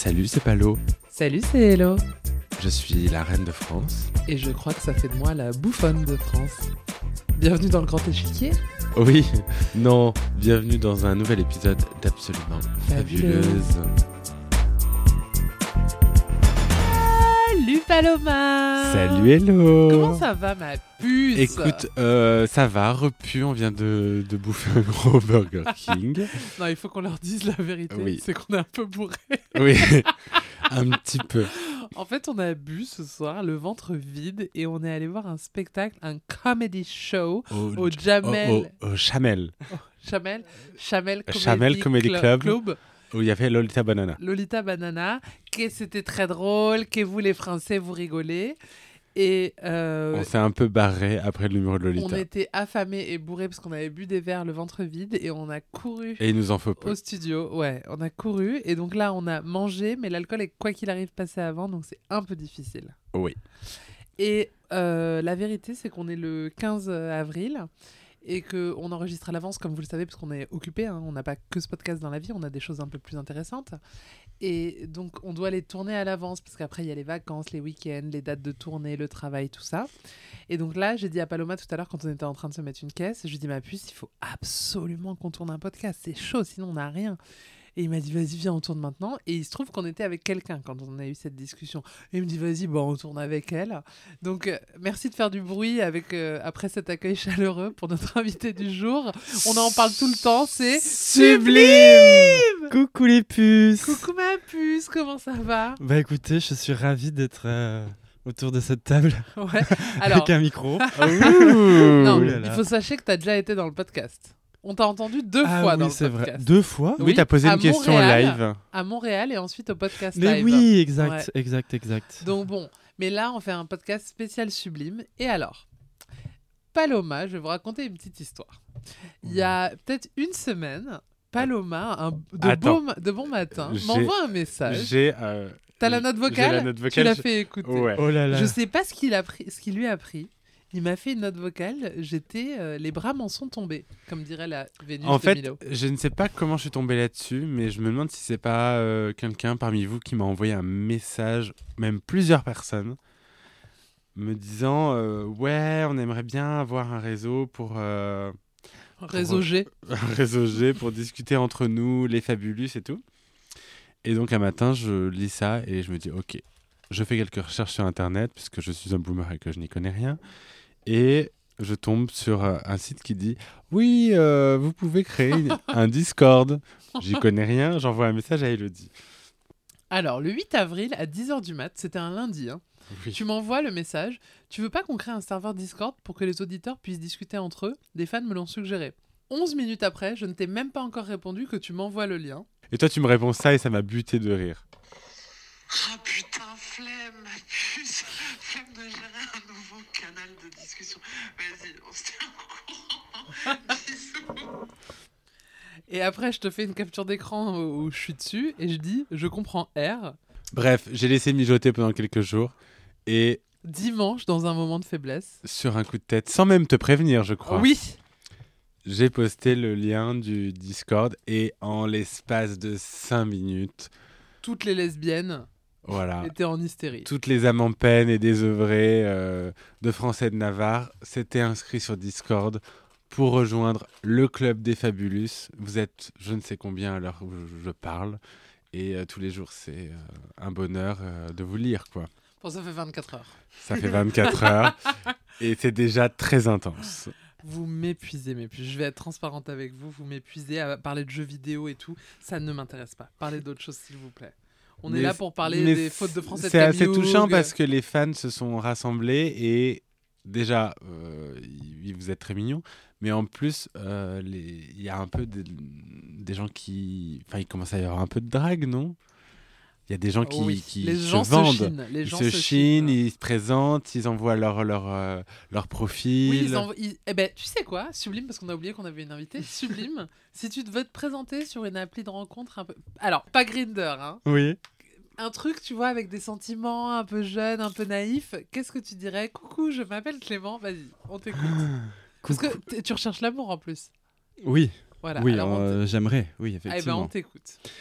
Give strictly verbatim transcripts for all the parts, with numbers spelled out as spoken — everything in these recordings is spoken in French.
Salut, c'est Palo. Salut, c'est Hello. Je suis la reine de France. Et je crois que ça fait de moi la bouffonne de France. Bienvenue dans le grand échiquier. Oui, non, bienvenue dans un nouvel épisode d'Absolument Fabuleuse. Fabuleuse. Salut Paloma. Salut, hello. Comment ça va ma puce? Écoute, euh, ça va, repu, on vient de, de bouffer un gros Burger King. Non, il faut qu'on leur dise la vérité, Oui. c'est qu'on est un peu bourré. Oui, un petit peu. En fait, on a bu ce soir, le ventre vide, et on est allé voir un spectacle, un comedy show Au, au Jamel. Au, au, au Chamel, Chamel Chamel Comedy, Chamel Comedy Cl- Club. où il y avait Lolita Banana. Lolita Banana, que c'était très drôle, que vous les Français vous rigolez. Et euh, On s'est un peu barré après le numéro de Lolita. on était affamés et bourrés parce qu'on avait bu des verres le ventre vide et on a couru Et il nous en faut peu. au studio. Ouais, on a couru et donc là on a mangé, mais l'alcool est quoi qu'il arrive passé avant, donc c'est un peu difficile. Oui. Et euh, la vérité c'est qu'on est le quinze avril et qu'on enregistre à l'avance comme vous le savez parce qu'on est occupé, hein. On n'a pas que ce podcast dans la vie, on a des choses un peu plus intéressantes. Et donc, on doit les tourner à l'avance parce qu'après, il y a les vacances, les week-ends, les dates de tournée, le travail, tout ça. Et donc là, j'ai dit à Paloma tout à l'heure, quand on était en train de se mettre une caisse, je lui ai dit, ma puce, il faut absolument qu'on tourne un podcast. C'est chaud, sinon on n'a rien. Et il m'a dit, vas-y, viens, on tourne maintenant. Et il se trouve qu'on était avec quelqu'un quand on a eu cette discussion. Et il me dit, vas-y, bon, on tourne avec elle. Donc, euh, merci de faire du bruit avec, euh, après cet accueil chaleureux pour notre invité du jour. On en parle tout le temps, c'est Sublime. Coucou les puces. Coucou ma puce, comment ça va? Bah écoutez, je suis ravi d'être euh, autour de cette table Ouais. Alors, avec un micro. non, Ouh là là. il faut sachez que tu as déjà été dans le podcast. On t'a entendu deux Ah fois oui, dans le c'est podcast. vrai. Deux fois. Oui, Oui, t'as posé à une question en Montréal. live. À Montréal et ensuite au podcast Mais live. oui, exact, Ouais. exact, exact. Donc bon, mais là on fait un podcast spécial Sublime. Et alors, Paloma, je vais vous raconter une petite histoire. Il y a peut-être une semaine, Paloma, un, de, Attends. beau, ma- de bon matin, J'ai- m'envoie un message. J'ai. Euh, T'as la note j'ai vocale, la note vocale, Tu l'as je- fait écouter. Ouais. Oh là là. Je sais pas ce qu'il a pris, ce qu'il lui a pris. Il m'a fait une note vocale. J'étais, euh, les bras m'en sont tombés, comme dirait la Vénus En de fait, Milo. je ne sais pas comment je suis tombé là-dessus, mais je me demande si c'est pas euh, quelqu'un parmi vous qui m'a envoyé un message, même plusieurs personnes, me disant euh, ouais, on aimerait bien avoir un réseau pour euh, Réseau G. un réseau G pour discuter entre nous, les fabulus et tout. Et donc un matin, je lis ça et je me dis ok, je fais quelques recherches sur internet puisque je suis un boomer et que je n'y connais rien. Et je tombe sur euh, un site qui dit « Oui, euh, vous pouvez créer une- un Discord. » J'y connais rien, j'envoie un message à Elodie. Alors, le huit avril à dix heures du mat, c'était un lundi, hein. Oui. Tu m'envoies le message. Tu veux pas qu'on crée un serveur Discord pour que les auditeurs puissent discuter entre eux? Des fans me l'ont suggéré. onze minutes après, je ne t'ai même pas encore répondu que tu m'envoies le lien. Et toi, tu me réponds ça et ça m'a buté de rire. Ah putain, flemme, ma puce. Flemme de gérer un nouveau canal de discussion. Vas-y, on se tient au courant. Bisous. Et après, je te fais une capture d'écran où je suis dessus et je dis « Je comprends R ». Bref, j'ai laissé mijoter pendant quelques jours et Dimanche, dans un moment de faiblesse. sur un coup de tête, sans même te prévenir, je crois, Oui. j'ai posté le lien du Discord et en l'espace de cinq minutes, Toutes les lesbiennes voilà, étaient en hystérie. toutes les âmes en peine et désœuvrées euh, de Français de Navarre s'étaient inscrits sur Discord pour rejoindre le club des Fabulus. Vous êtes je ne sais combien à l'heure où je, je parle et euh, tous les jours c'est euh, un bonheur euh, de vous lire quoi. Bon, ça fait vingt-quatre heures. Ça fait vingt-quatre heures et c'est déjà très intense. Vous m'épuisez, m'épuisez. Je vais être transparente avec vous. Vous m'épuisez à parler de jeux vidéo et tout. Ça ne m'intéresse pas. Parlez d'autres choses, s'il vous plaît. On Mais est là c- pour parler mais des c- fautes de français de C'est assez Camille touchant Hoog. parce que les fans se sont rassemblés et déjà, euh, y- vous êtes très mignons, mais en plus, euh, les- il y a un peu des, des gens qui... Enfin, il commence à y avoir un peu de drague, non? Il y a des gens qui, Oui, qui les se gens se vendent. chinent, les ils gens se se chinent, chinent. ils se présentent, ils envoient leur, leur, euh, leur profil. Oui, ils envo- ils- eh ben, tu sais quoi, Sublime, parce qu'on a oublié qu'on avait une invitée. Sublime, si tu veux te présenter sur une appli de rencontre un peu... Alors, pas Grindr, hein. Oui. Un truc, tu vois, avec des sentiments un peu jeunes, un peu naïfs. Qu'est-ce que tu dirais? Coucou, je m'appelle Clément. Vas-y, on t'écoute. Parce que t- tu recherches l'amour en plus. Oui, Voilà. oui, alors on euh, j'aimerais, oui, t- Eh ben, effectivement. on t'écoute.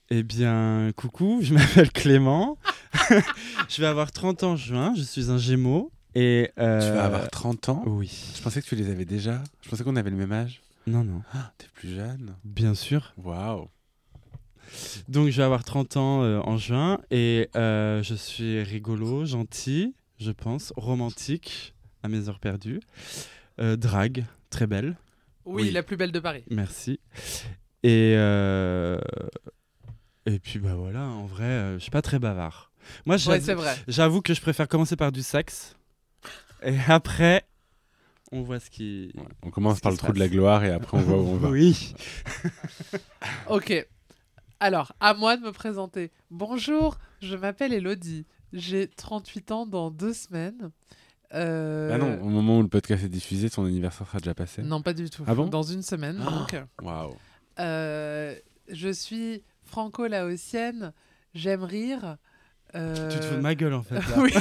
Eh bien, coucou, je m'appelle Clément. Je vais avoir trente ans en juin, je suis un Gémeaux. Et euh... Tu vas avoir trente ans? Oui. Je pensais que tu les avais déjà. Je pensais qu'on avait le même âge. Non, non. Ah, t'es plus jeune. Bien sûr. Waouh. Donc, je vais avoir trente ans euh, en juin et euh, je suis rigolo, gentil, je pense, romantique à mes heures perdues, euh, drague, très belle. Oui, Oui. la plus belle de Paris. Merci. Et, euh... et puis, bah voilà, en vrai, euh, je suis pas très bavard. Moi, Ouais, j'avoue, c'est vrai. j'avoue que je préfère commencer par du sexe. Et après, on voit ce qui... Ouais, on commence Ce par qui le se trou de la passe. gloire et après on voit où on va. Oui. Ok. Alors, à moi de me présenter. Bonjour, je m'appelle Elodie. J'ai trente-huit ans dans deux semaines. Euh... Ah non, au moment où le podcast est diffusé, ton anniversaire sera déjà passé. Non, pas du tout. Ah bon Dans une semaine, Oh. donc. Waouh. Euh, je suis franco-laotienne. J'aime rire. Euh, Tu te fous de ma gueule, en fait. Là. Oui.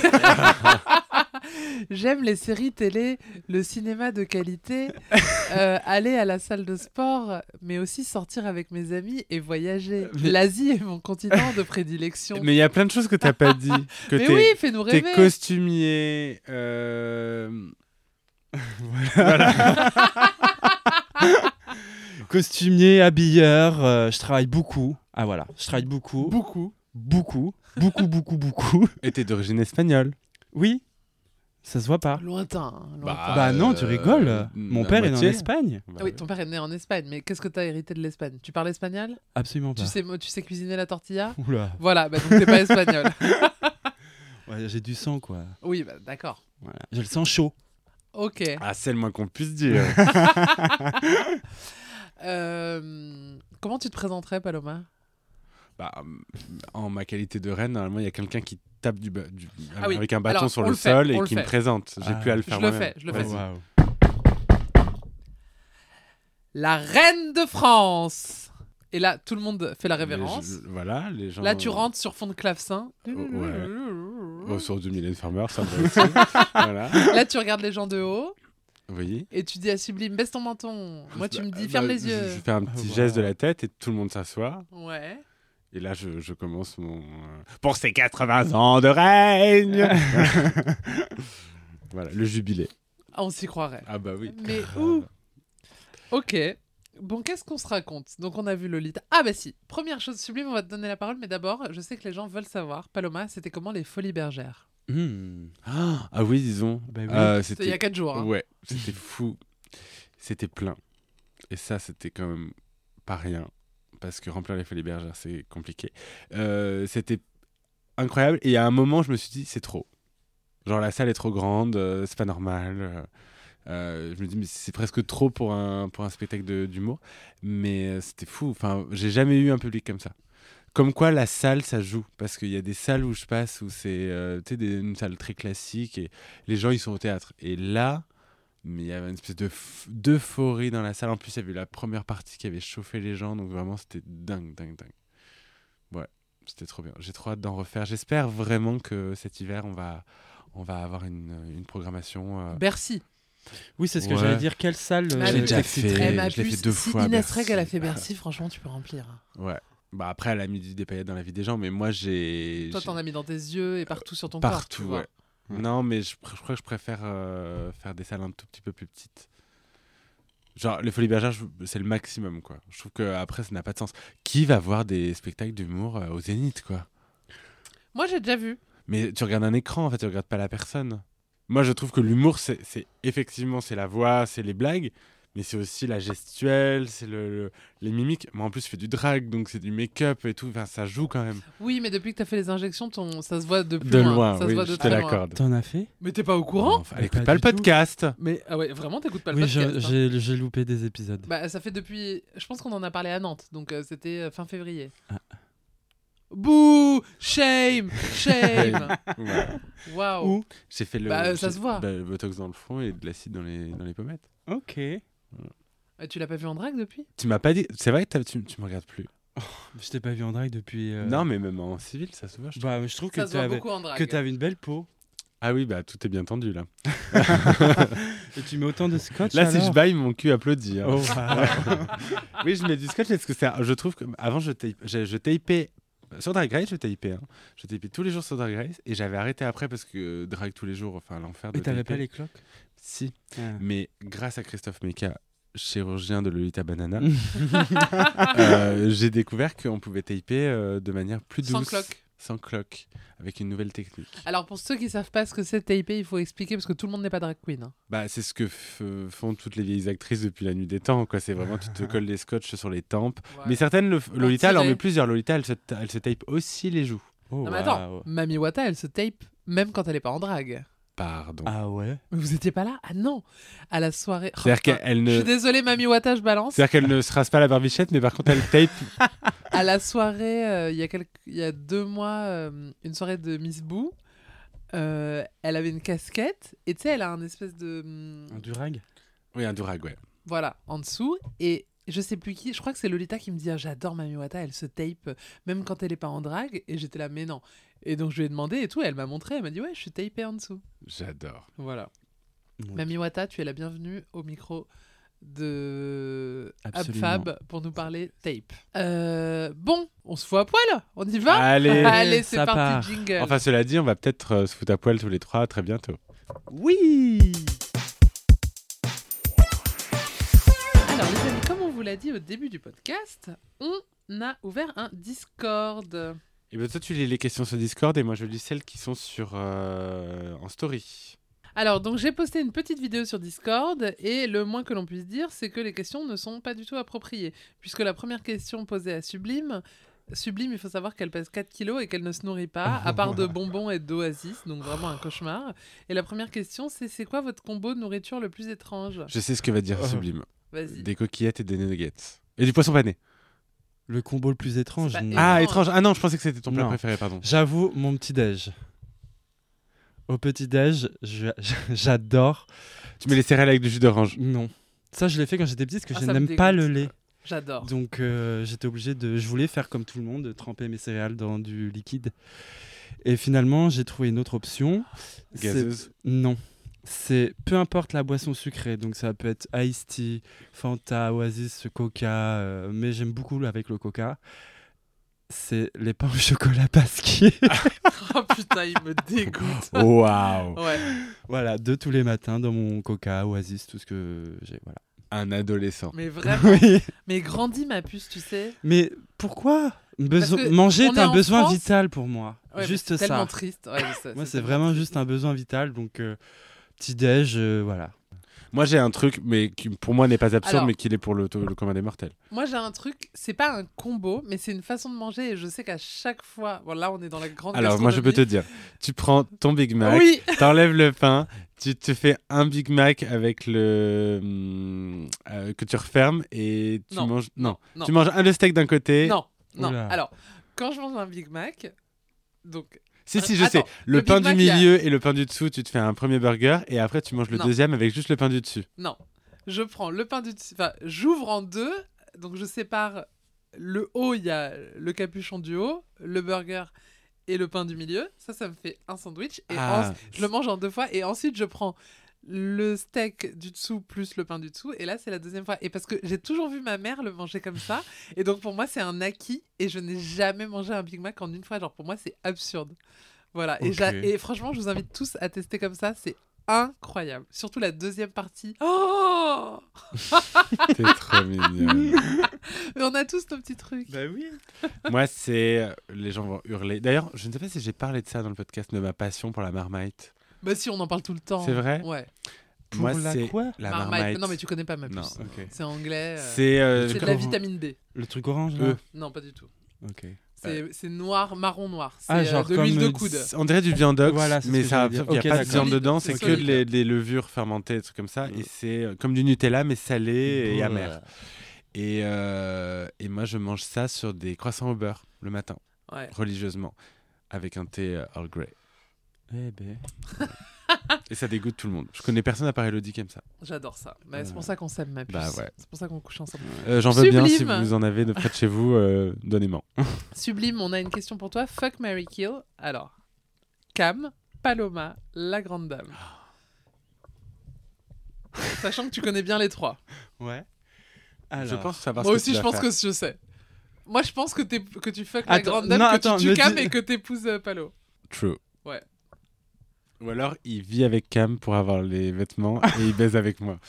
J'aime les séries télé, le cinéma de qualité, euh, aller à la salle de sport, mais aussi sortir avec mes amis et voyager. Mais- L'Asie est mon continent de prédilection. Mais il y a plein de choses que t'as pas dit. Que Mais t'es, oui, fais-nous t'es rêver. costumier. Euh... Costumier, habilleur, euh, je travaille beaucoup. Ah voilà, je travaille beaucoup. Beaucoup. Beaucoup. Beaucoup, beaucoup, beaucoup. Et t'es d'origine espagnole. Oui, ça se voit pas. Lointain. hein, lointain. Bah, bah non, euh, tu rigoles. Mon la père est né en moitié. Espagne. Bah, Ah oui, ton père est né en Espagne, mais qu'est-ce que t'as hérité de l'Espagne? Tu parles espagnol? Absolument pas. Tu sais, tu sais cuisiner la tortilla? Oula. Voilà, bah donc t'es pas espagnol. Ouais, j'ai du sang, quoi. Oui, bah d'accord. Voilà. J'ai le sang chaud. Ok. Ah, c'est le moins qu'on puisse dire. Euh, Comment tu te présenterais, Paloma? Bah, en ma qualité de reine, normalement, il y a quelqu'un qui tape du, ba- du- Ah oui. avec un bâton Alors, sur on le, le fait, sol on et le qui me fait. présente. J'ai Ah. plus à le Je faire le moi-même. fais, je le Vas-y. fais. Waouh. La reine de France. Et là, tout le monde fait la révérence. Les- je- voilà, les gens. Là, tu rentres sur fond de clavecin. ouais. Oh, sur du Mylène Farmer, ça va aussi. Voilà. Là, tu regardes les gens de haut Vous voyez? et tu dis à Sublime, baisse ton menton. Moi, tu me dis, Bah, ferme bah, les je- yeux. Je fais un petit Ah, geste de wow. la tête et tout le monde s'assoit. Ouais. Et là, je, je commence mon. euh, Pour ses quatre-vingts ans de règne. Voilà, le jubilé. Ah, on s'y croirait. Ah bah oui. Mais où? Ok. Bon, qu'est-ce qu'on se raconte? Donc, on a vu Lolita. Ah, bah si. Première chose, Sublime, on va te donner la parole. Mais d'abord, je sais que les gens veulent savoir. Paloma, c'était comment les Folies Bergères? Hmm. Ah, ah oui, disons. Bah oui. Euh, C'était il y a quatre jours. hein. Ouais, c'était fou. C'était plein. Et ça, c'était quand même pas rien. Parce que remplir les Folies Bergères, c'est compliqué. Euh, c'était incroyable. Et à un moment, je me suis dit, c'est trop. Genre, la salle est trop grande, euh, c'est pas normal. euh, euh, je me dis, mais c'est presque trop pour un, pour un spectacle de- d'humour. Mais euh, c'était fou. Enfin, j'ai jamais eu un public comme ça. Comme quoi, la salle, ça joue. Parce qu'il y a des salles où je passe où c'est euh, tu sais, des- une salle très classique et les gens, ils sont au théâtre. Et là, mais il y avait une espèce de f- d'euphorie dans la salle. En plus, il y avait la première partie qui avait chauffé les gens. Donc vraiment, c'était dingue, dingue, dingue. Ouais, c'était trop bien. J'ai trop hâte d'en refaire. J'espère vraiment que cet hiver, on va, on va avoir une, une programmation. euh, Bercy. Oui, c'est ce que Ouais. j'allais dire. Quelle salle euh, J'ai déjà t'exciterait fait. Eh, ma je l'ai fait puce, deux si fois à Inès Bercy. Reg, elle a fait Bercy, franchement, tu peux remplir. Ouais. Bah après, elle a mis du- des paillettes dans la vie des gens, mais moi, j'ai. Toi, j'ai- t'en as mis dans tes yeux et partout sur ton corps. tu Partout, vois. ouais. Non, mais je, pr- je crois que je préfère euh, faire des salles un tout petit peu plus petites. Genre, les Folies Bergères, je- c'est le maximum, quoi. Je trouve qu'après, ça n'a pas de sens. Qui va voir des spectacles d'humour euh, au Zénith, quoi? Moi, j'ai déjà vu. Mais tu regardes un écran, en fait, tu regardes pas la personne. Moi, je trouve que l'humour, c'est c'est- effectivement, c'est la voix, c'est les blagues, mais c'est aussi la gestuelle, c'est le, le- les mimiques. Moi, en plus, je fais du drag, donc c'est du make-up et tout. Enfin, ça joue quand même. Oui, mais depuis que t'as fait les injections, ton... ça se voit de plus De loin. loin, ça oui, se voit de je te très loin. l'accorde. T'en as fait? Mais t'es pas au courant? Enfin, Mais écoute pas pas le du tout. podcast. Mais ah ouais, vraiment, t'écoutes pas le Oui, podcast. je- hein. j'ai j'ai loupé des épisodes. Bah, ça fait depuis. Je pense qu'on en a parlé à Nantes, donc euh, c'était euh, fin février. Ah. Bouh! Shame! Shame! Ouais. Waouh! Où? J'ai fait le. Bah, euh, ça j'ai- se voit. bah, le botox dans le front et de l'acide dans les, dans les pommettes. Ok. Euh, tu l'as pas vu en drague depuis? Tu m'as pas dit. C'est vrai que t'as- tu, tu me regardes plus. Je t'ai pas vu en drague depuis. euh, Non, mais même en civil, ça se voit. je trouve. Bah, je trouve que Ça se voit t'avais beaucoup en drague. que t'avais une belle peau. Ah oui, bah tout est bien tendu là. Et tu mets autant de scotch Là, si alors je baille, mon cul applaudit. hein. Oh, wow. Oui, je mets du scotch parce que c'est, un- je trouve que avant je tape, je, je tapais sur Drag Race, je tapais, hein. Je tapais tous les jours sur Drag Race et j'avais arrêté après parce que drag tous les jours, enfin l'enfer de Et t'avais taper. pas les cloques Si, Ah. mais grâce à Christophe Meka, chirurgien de Lolita Banana, euh, j'ai découvert qu'on pouvait taper euh, de manière plus douce, Sans cloque. sans cloque, avec une nouvelle technique. Alors pour ceux qui savent pas ce que c'est taper, il faut expliquer parce que tout le monde n'est pas drag queen. hein. Bah, c'est ce que f- font toutes les vieilles actrices depuis la nuit des temps, quoi. C'est vraiment, tu te colles des scotch sur les tempes. Voilà. Mais certaines, le f- Lolita, elle en tirer. met plusieurs. Lolita, elle se, ta- elle se tape aussi les joues. Oh, Non mais attends, waouh. Mami Wata, elle se tape même quand elle est pas en drague. Pardon. Ah ouais. Mais vous étiez pas là? Ah non, à la soirée. Oh, C'est-à-dire putain, qu'elle Je suis ne... désolée, Mami Wata, je balance. C'est-à-dire qu'elle ne se rase pas la barbichette, mais par contre, elle tape. À la soirée, euh, il y a quelques... il y a deux mois, euh, une soirée de Miss Boo. euh, elle avait une casquette et tu sais, elle a un espèce de hum, Un durag. Oui, un durag, ouais. voilà en dessous et je sais plus qui. Je crois que c'est Lolita qui me dit ah, j'adore Mami Wata, elle se tape euh, même quand elle est pas en drague et j'étais là mais non. Et donc je lui ai demandé et tout, et elle m'a montré, elle m'a dit ouais, je suis tapée en dessous. J'adore. Voilà. Ouais. Mami Wata, tu es la bienvenue au micro de Absolument. Abfab pour nous parler tape. Euh, bon, on se fout à poil, on y va Allez. Allez, c'est ça parti, part. jingle. Enfin, cela dit, on va peut-être euh, se foutre à poil tous les trois très bientôt. Oui. Alors les amis, comme on vous l'a dit au début du podcast, on a ouvert un Discord. Et bien, toi, tu lis les questions sur Discord et moi, je lis celles qui sont sur euh, en story. Alors, donc j'ai posté une petite vidéo sur Discord et le moins que l'on puisse dire, c'est que les questions ne sont pas du tout appropriées. Puisque la première question posée à Sublime, Sublime, il faut savoir qu'elle pèse quatre kilos et qu'elle ne se nourrit pas, à part de bonbons et d'oasis, donc vraiment un cauchemar. Et la première question, c'est c'est quoi votre combo de nourriture le plus étrange? Je sais ce que va dire Oh. Sublime. Vas-y. Des coquillettes et des nuggets. Et du poisson pané. Le combo le plus étrange. C'est pas non. Ah, étrange. étrange. Ah non, je pensais que c'était ton plat Non. préféré, pardon. J'avoue, mon petit-déj. Au petit-déj, je- j'adore. Tu mets les céréales avec du jus d'orange. Non. Ça, je l'ai fait quand j'étais petite parce que Ah, je ça me n'aime pas dégoûte. le lait. J'adore. Donc, euh, j'étais obligé de. Je voulais faire comme tout le monde, de tremper mes céréales dans du liquide. Et finalement, j'ai trouvé une autre option. C'est- Gazeuse. Non. C'est peu importe la boisson sucrée. Donc, ça peut être Ice Tea, Fanta, Oasis, Coca. euh, mais j'aime beaucoup avec le Coca. C'est les pains au chocolat pasquier. Oh putain, il me dégoûte. Waouh. Ouais. Voilà, de tous les matins dans mon Coca, Oasis, tout ce que j'ai. Voilà. Un adolescent. Mais vraiment. Oui. Mais grandis ma puce, tu sais. Mais pourquoi Beso- que Manger on est est un en besoin France. vital pour moi. Ouais, juste mais c'est ça. tellement triste. Ouais, je sais, Moi, c'est tellement vraiment triste. juste un besoin vital. Donc, euh, petit-déj, euh, voilà. Moi, j'ai un truc, mais qui pour moi n'est pas absurde, Alors- mais qui l'est pour le, le commun des mortels. Moi, j'ai un truc, c'est pas un combo, mais c'est une façon de manger et je sais qu'à chaque fois. Bon, là, on est dans la grande Alors, moi, je peux te gastronomie. dire, tu prends ton Big Mac, Oui. t'enlèves le pain, tu te fais un Big Mac avec le. hum, euh, que tu refermes et tu Non. manges. Non. Non. Tu manges un de steak d'un côté. Non, non. Oula. Alors, quand je mange un Big Mac, donc. Si, si, je Attends, sais. Le, le pain Big du Mac, il y a- milieu et le pain du dessous, tu te fais un premier burger et après, tu manges le Non. deuxième avec juste le pain du dessus. Non. Je prends le pain du dessus. Enfin, j'ouvre en deux. Donc, je sépare le haut, il y a le capuchon du haut, le burger et le pain du milieu. Ça, ça me fait un sandwich. Et Ah. en- je le mange en deux fois. Et ensuite, je prends le steak du dessous plus le pain du dessous. Et là, c'est la deuxième fois. Et parce que j'ai toujours vu ma mère le manger comme ça. Et donc, pour moi, c'est un acquis. Et je n'ai jamais mangé un Big Mac en une fois. Genre, pour moi, c'est absurde. Voilà. Et, Ok. j'a- et franchement, je vous invite tous à tester comme ça. C'est incroyable. Surtout la deuxième partie. Oh T'es trop mignonne. Mais on a tous nos petits trucs. Bah oui. Moi, c'est. euh, Les gens vont hurler. D'ailleurs, je ne sais pas si j'ai parlé de ça dans le podcast, de ma passion pour la Marmite. Bah si, on en parle tout le temps. C'est vrai Ouais. Pour Moi, la c'est quoi la Marmite. Marmite. Non, mais tu connais pas ma puce. Non, ok. C'est anglais. euh, C'est. euh, C'est de comme- la vitamine B. Le truc orange, là Euh. Non, pas du tout. Ok. C'est c'est noir, marron noir. C'est Ah, euh, genre de comme, l'huile de euh, coude. On dirait du viandox, Voilà, c'est ce mais que ça, j'allais dire. il n'y a Ok, pas de d'accord. viande dedans, c'est C'est que solide. les, des levures fermentées, des trucs comme ça, et c'est euh, comme du Nutella, mais salé et amer. Et, euh, et moi, je mange ça sur des croissants au beurre le matin, Ouais. religieusement, avec un thé euh, Earl Grey. Eh ben. Et ça dégoûte tout le monde. Je connais personne à part Elodie qui aime ça. J'adore ça. Bah, c'est Ouais. pour ça qu'on s'aime, ma puce. Bah ouais. C'est pour ça qu'on couche ensemble. Euh, J'en veux bien si Sublime. vous en avez de près de chez vous, euh, donnez-moi. Sublime, on a une question pour toi. Fuck, marry, kill. Alors, Cam, Paloma, la grande dame. Sachant que tu connais bien les trois. Ouais. Je Alors. pense savoir Moi ce aussi, que tu je vas pense faire. que je sais. Moi, je pense que, t'es- que tu fuck la Attends, grande dame, non, que attends, tu tues me Cam dis- et que t'épouses euh, Palo. True. Ouais. Ou alors, il vit avec Cam pour avoir les vêtements et il baise avec moi.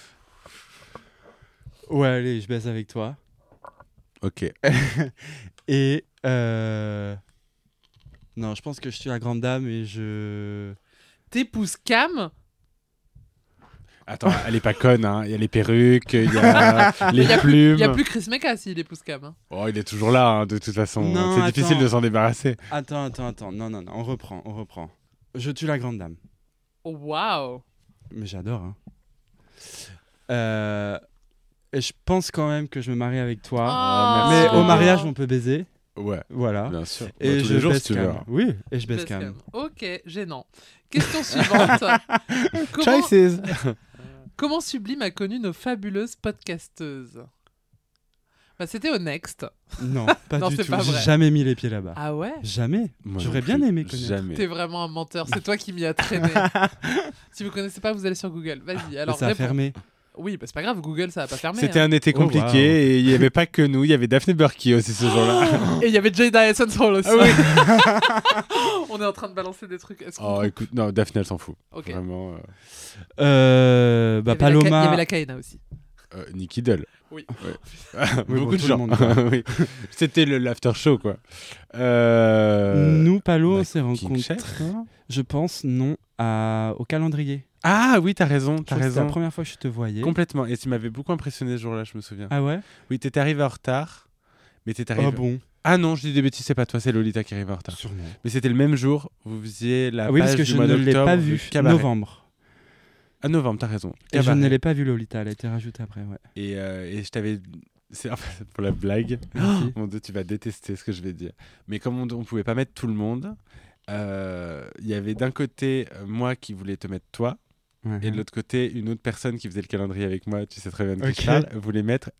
Ouais, allez, je baisse avec toi. Ok. Et. Euh... Non, je pense que je suis la grande dame et je. T'épouses Cam. Attends, elle est pas conne, hein. Il y a les perruques, il y a les Il y a plus, plumes. il y a plus Chris Mecca s'il épouse Cam. hein. Oh, il est toujours là, hein, de toute façon. Non, C'est difficile attends. de s'en débarrasser. Attends, attends, attends. Non, non, non, on reprend, on reprend. Je tue la grande dame. Oh, waouh. Mais j'adore, hein. Euh... Et je pense quand même que je me marie avec toi. Ah, Mais merci au beaucoup. mariage, on peut baiser. Ouais, Voilà. bien sûr. Et Bah, tous je les jours, baisse si tu veux. Cam. Oui, et je baisse Baisse Cam. Cam. Ok, gênant. Question suivante. comment, Choices. comment Sublime a connu nos fabuleuses podcasteuses? Bah, c'était au Next. Non, pas Non, du c'est tout. pas J'ai vrai. jamais mis les pieds là-bas. Ah ouais? Jamais. Moi J'aurais non bien plus. aimé connaître. Jamais. T'es vraiment un menteur. C'est toi qui m'y as traîné. Si vous connaissez pas, vous allez sur Google. Vas-y. Mais Alors, ça a réponds. fermé. Oui, bah, c'est pas grave. Google, ça a pas fermé. C'était hein. un été Oh, compliqué wow. et il n'y avait pas que nous, il y avait Daphne Burki aussi ce jour-là. Et il y avait Jada Essence Hall aussi. Ah On est en train de balancer des trucs. Est-ce qu'on Oh peut- écoute, non, Daphne elle s'en fout. Ok. Vraiment. euh, Euh, Il y bah, avait la Ka- Il y Paloma. avait la Kaina aussi. euh, Nicky Doll. Oui. Ouais. Oui, Beaucoup bon, de tout le gens. monde, quoi. Oui. C'était le l'after show quoi. Euh... Nous, Palo, bah, on s'est King rencontrés, Chef, non je pense, non, à... au calendrier. Ah oui, t'as raison, Je t'as crois que c'était la raison. première fois que je te voyais. Complètement. Et tu m'avais beaucoup impressionné ce jour-là, je me souviens. Ah ouais? Oui, t'étais arrivé en retard. Mais t'étais arrivé. Ah bon? Ah non, je dis des bêtises, c'est pas toi, c'est Lolita qui arrive en retard. Sûrement. Mais c'était le même jour, vous faisiez la Ah oui, page parce que du je mois ne l'ai d'octobre pas du vu. cabaret. Novembre. Ah novembre, t'as raison. Et je Cabaret. ne l'ai pas vu, Lolita. Elle a été rajoutée après, ouais. Et, euh, et je t'avais. C'est en fait, pour la blague. Merci. Mon Dieu, tu vas détester ce que je vais dire. Mais comme on ne pouvait pas mettre tout le monde, euh, il y avait d'un côté euh, moi qui voulais te mettre toi, Ouais. et de l'autre côté une autre personne qui faisait le calendrier avec moi, tu sais très bien de qui Ok. je parle, voulait mettre.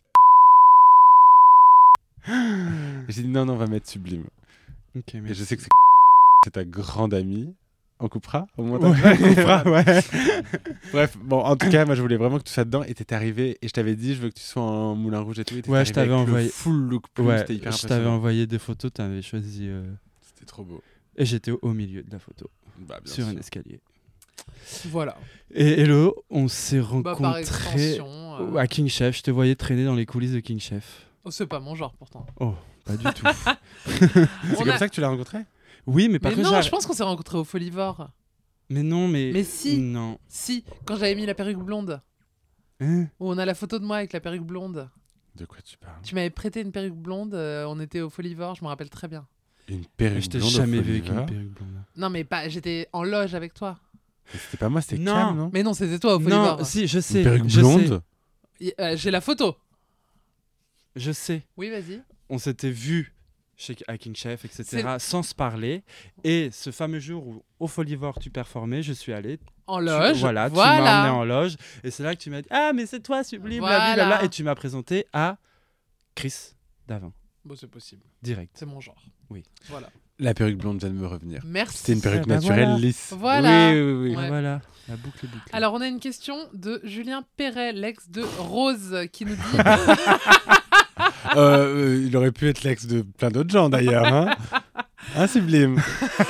J'ai dit non, non, on va mettre Sublime. Ok, Et merci. je sais que c'est c'est ta grande amie. On coupera au moins. Ouais, on coupera, ouais. Bref, bon, en tout cas, moi je voulais vraiment que tu sois dedans et t'étais arrivé et je t'avais dit je veux que tu sois en moulin rouge et tout. Et t'étais Ouais, je arrivé t'avais avec le envoyé- full look plume, Ouais, c'était hyper je t'avais impressionnant. envoyé des photos, tu avais choisi. euh, C'était trop beau. Et j'étais au, au milieu de la photo, Bah, bien sur sûr. un escalier. Voilà. Et Hello, on s'est Bah, par rencontrés extension. euh, à King Chef. Je te voyais traîner dans les coulisses de King Chef. oh, c'est pas mon genre pourtant. Oh, pas du tout. C'est On comme a- ça que tu l'as rencontré? Oui, mais par Mais contre, non, j'ai- je pense qu'on s'est rencontrés au Folivore. Mais non, mais. Mais si. Non. Si, quand j'avais mis la perruque blonde. Hein? Où on a la photo de moi avec la perruque blonde. De quoi tu parles? Tu m'avais prêté une perruque blonde, euh, on était au Folivore, je me rappelle très bien. Une perruque Je t'ai blonde au jamais vu avec Folivore. une perruque blonde. Non mais pas, j'étais en loge avec toi. Mais c'était pas moi, c'était Non. Cam, non? Mais non, c'était toi au Folivore. Non, si, je sais. Une perruque je sais, blonde? Y- euh, J'ai la photo. Je sais. Oui, vas-y. On s'était vu chez à King Chef, et cetera, sans se parler. Et ce fameux jour où au Folivore tu performais, je suis allé. En Tu- loge. voilà, tu voilà. m'as emmené en loge. Et c'est là que tu m'as dit ah, mais c'est toi, Sublime, Voilà. la vie, et tu m'as présenté à Chris Davin, Bon, c'est possible. direct. C'est mon genre. Oui. Voilà. La perruque blonde vient de me revenir. Merci. C'était une perruque Ah bah naturelle voilà. lisse. Voilà. Oui, oui, oui. Ouais. Voilà, la boucle est bouclée. Alors, on a une question de Julien Perret, l'ex de Rose, qui nous dit Euh, euh, il aurait pu être l'ex de plein d'autres gens d'ailleurs. Hein, hein Sublime?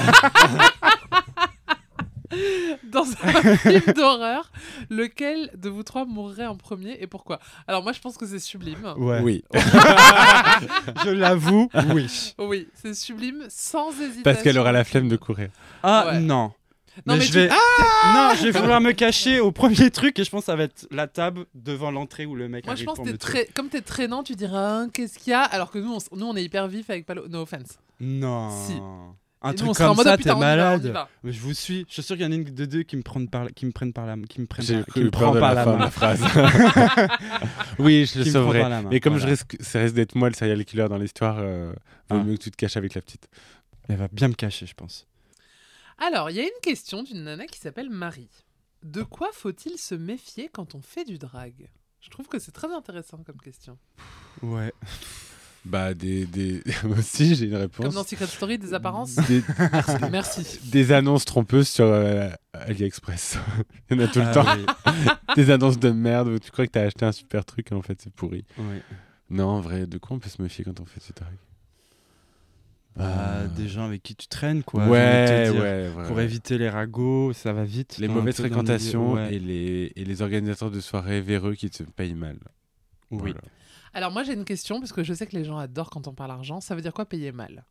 dans un film d'horreur, lequel de vous trois mourrait en premier et pourquoi? Alors, moi, je pense que c'est Sublime. Ouais. Oui. Je l'avoue, oui. Oui, c'est Sublime sans hésitation. Parce qu'elle aura la flemme de courir. Ah Ouais. non. Non, mais je tu- vais... non, je vais vouloir me cacher au premier truc et je pense que ça va être la table devant l'entrée où le mec Moi, je arrive pense pour que t'es me tuer. très... comme t'es traînant, tu diras hein, qu'est-ce qu'il y a, alors que nous, on, s- nous, on est hyper vif avec Palo. No offense. Non. Si. Un Et nous, truc on sera en comme mode, ça, oh, putain, t'es on y va, on y malade. va. Mais je vous suis. Je suis sûr qu'il y en a une de deux qui me prennent par, qui me prennent par la, qui me prennent J'ai par, qui me eu peur prend de par la la fin de main. la phrase. Oui, je le Qui me prend sauverai. par la main, Mais comme voilà. je risque, ça risque d'être moi le serial killer dans l'histoire, euh, vaut Ah. mieux que tu te caches avec la petite. Elle va bien me cacher, je pense. Alors, il y a une question d'une nana qui s'appelle Marie. De quoi faut-il se méfier quand on fait du drag? Je trouve que c'est très intéressant comme question. Ouais. Bah, des. des... Moi aussi, j'ai une réponse. Comme dans Secret Story, des apparences. Des, Merci. des annonces trompeuses sur euh, AliExpress. Il y en a tout le Ah temps. oui. Des annonces de merde où tu crois que t'as acheté un super truc et en fait c'est pourri. Ouais. Non, en vrai, de quoi on peut se méfier quand on fait du drag Bah, Euh, des gens avec qui tu traînes, quoi. j'ai envie de te Ouais, dire. ouais, ouais. Pour ouais. éviter les ragots, ça va vite. Les dans- mauvaises un peu dans le fréquentations milieu, ouais. et, les, et les organisateurs de soirées véreux qui te payent mal. Oui. Voilà. Alors moi j'ai une question parce que je sais que les gens adorent quand on parle argent. Ça veut dire quoi payer mal?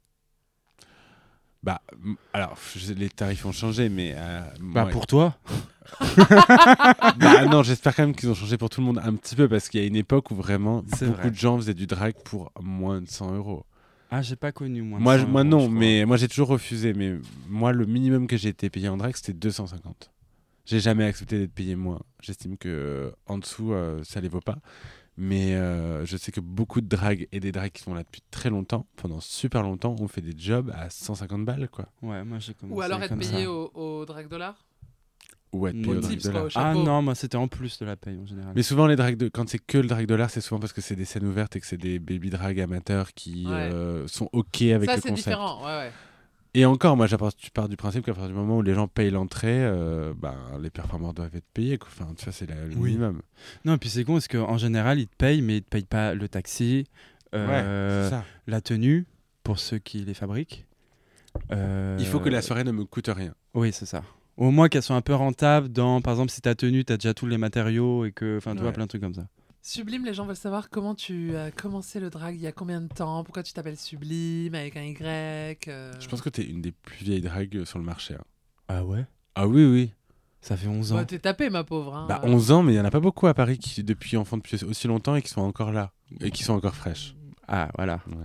Bah, m- alors, je- les tarifs ont changé, mais. euh, Bah, moi- pour toi. Bah, non, j'espère quand même qu'ils ont changé pour tout le monde un petit peu parce qu'il y a une époque où vraiment C'est beaucoup vrai. de gens faisaient du drag pour moins de cent euros. Ah, j'ai pas connu, moi. Moi, cent je- moi euros, non, je crois. mais moi j'ai toujours refusé. Mais moi, le minimum que j'ai été payé en drag, c'était deux cent cinquante. J'ai jamais accepté d'être payé moins. J'estime que euh, en dessous, euh, ça les vaut pas. Mais euh, je sais que beaucoup de drags et des drags qui sont là depuis très longtemps, pendant super longtemps, ont fait des jobs à cent cinquante balles, quoi. Ouais, moi j'ai commencé Ou alors être comme payé ça. au, au drag dollar? Ou être Au payé au Au drag tips, dollar. quoi, au Ah chapeau. non, moi c'était en plus de la paye en général. Mais souvent, les drags de... quand c'est que le drag dollar, c'est souvent parce que c'est des scènes ouvertes et que c'est des baby drag amateurs qui Ouais. euh, sont OK avec Ça le c'est concept. différent, ouais ouais. Et encore, moi, j'apporte- tu pars du principe qu'à partir du moment où les gens payent l'entrée, euh, ben, les performeurs doivent être payés, quoi. Enfin, tu vois, c'est la- le Oui. minimum. Non, et puis c'est con parce qu'en général, ils te payent, mais ils te payent pas le taxi, euh, ouais, c'est ça. la tenue, pour ceux qui les fabriquent. Euh, Il faut que la soirée ne me coûte rien. Oui, c'est ça. Au moins qu'elles soient un peu rentables dans, par exemple, si ta tenue, t'as déjà tous les matériaux et que, enfin, tu vois, Ouais. plein de trucs comme ça. Sublime, les gens veulent savoir comment tu as commencé le drag, il y a combien de temps, pourquoi tu t'appelles Sublime avec un Y. euh. Je pense que t'es une des plus vieilles dragues sur le marché. hein. Ah ouais. Ah oui, oui. Ça fait onze ans. Bah, t'es tapé ma pauvre. Hein. Bah, onze ans, mais il y en a pas beaucoup à Paris qui, depuis enfant, depuis aussi longtemps et qui sont encore là. Et qui sont encore fraîches. Ah, voilà. Ouais.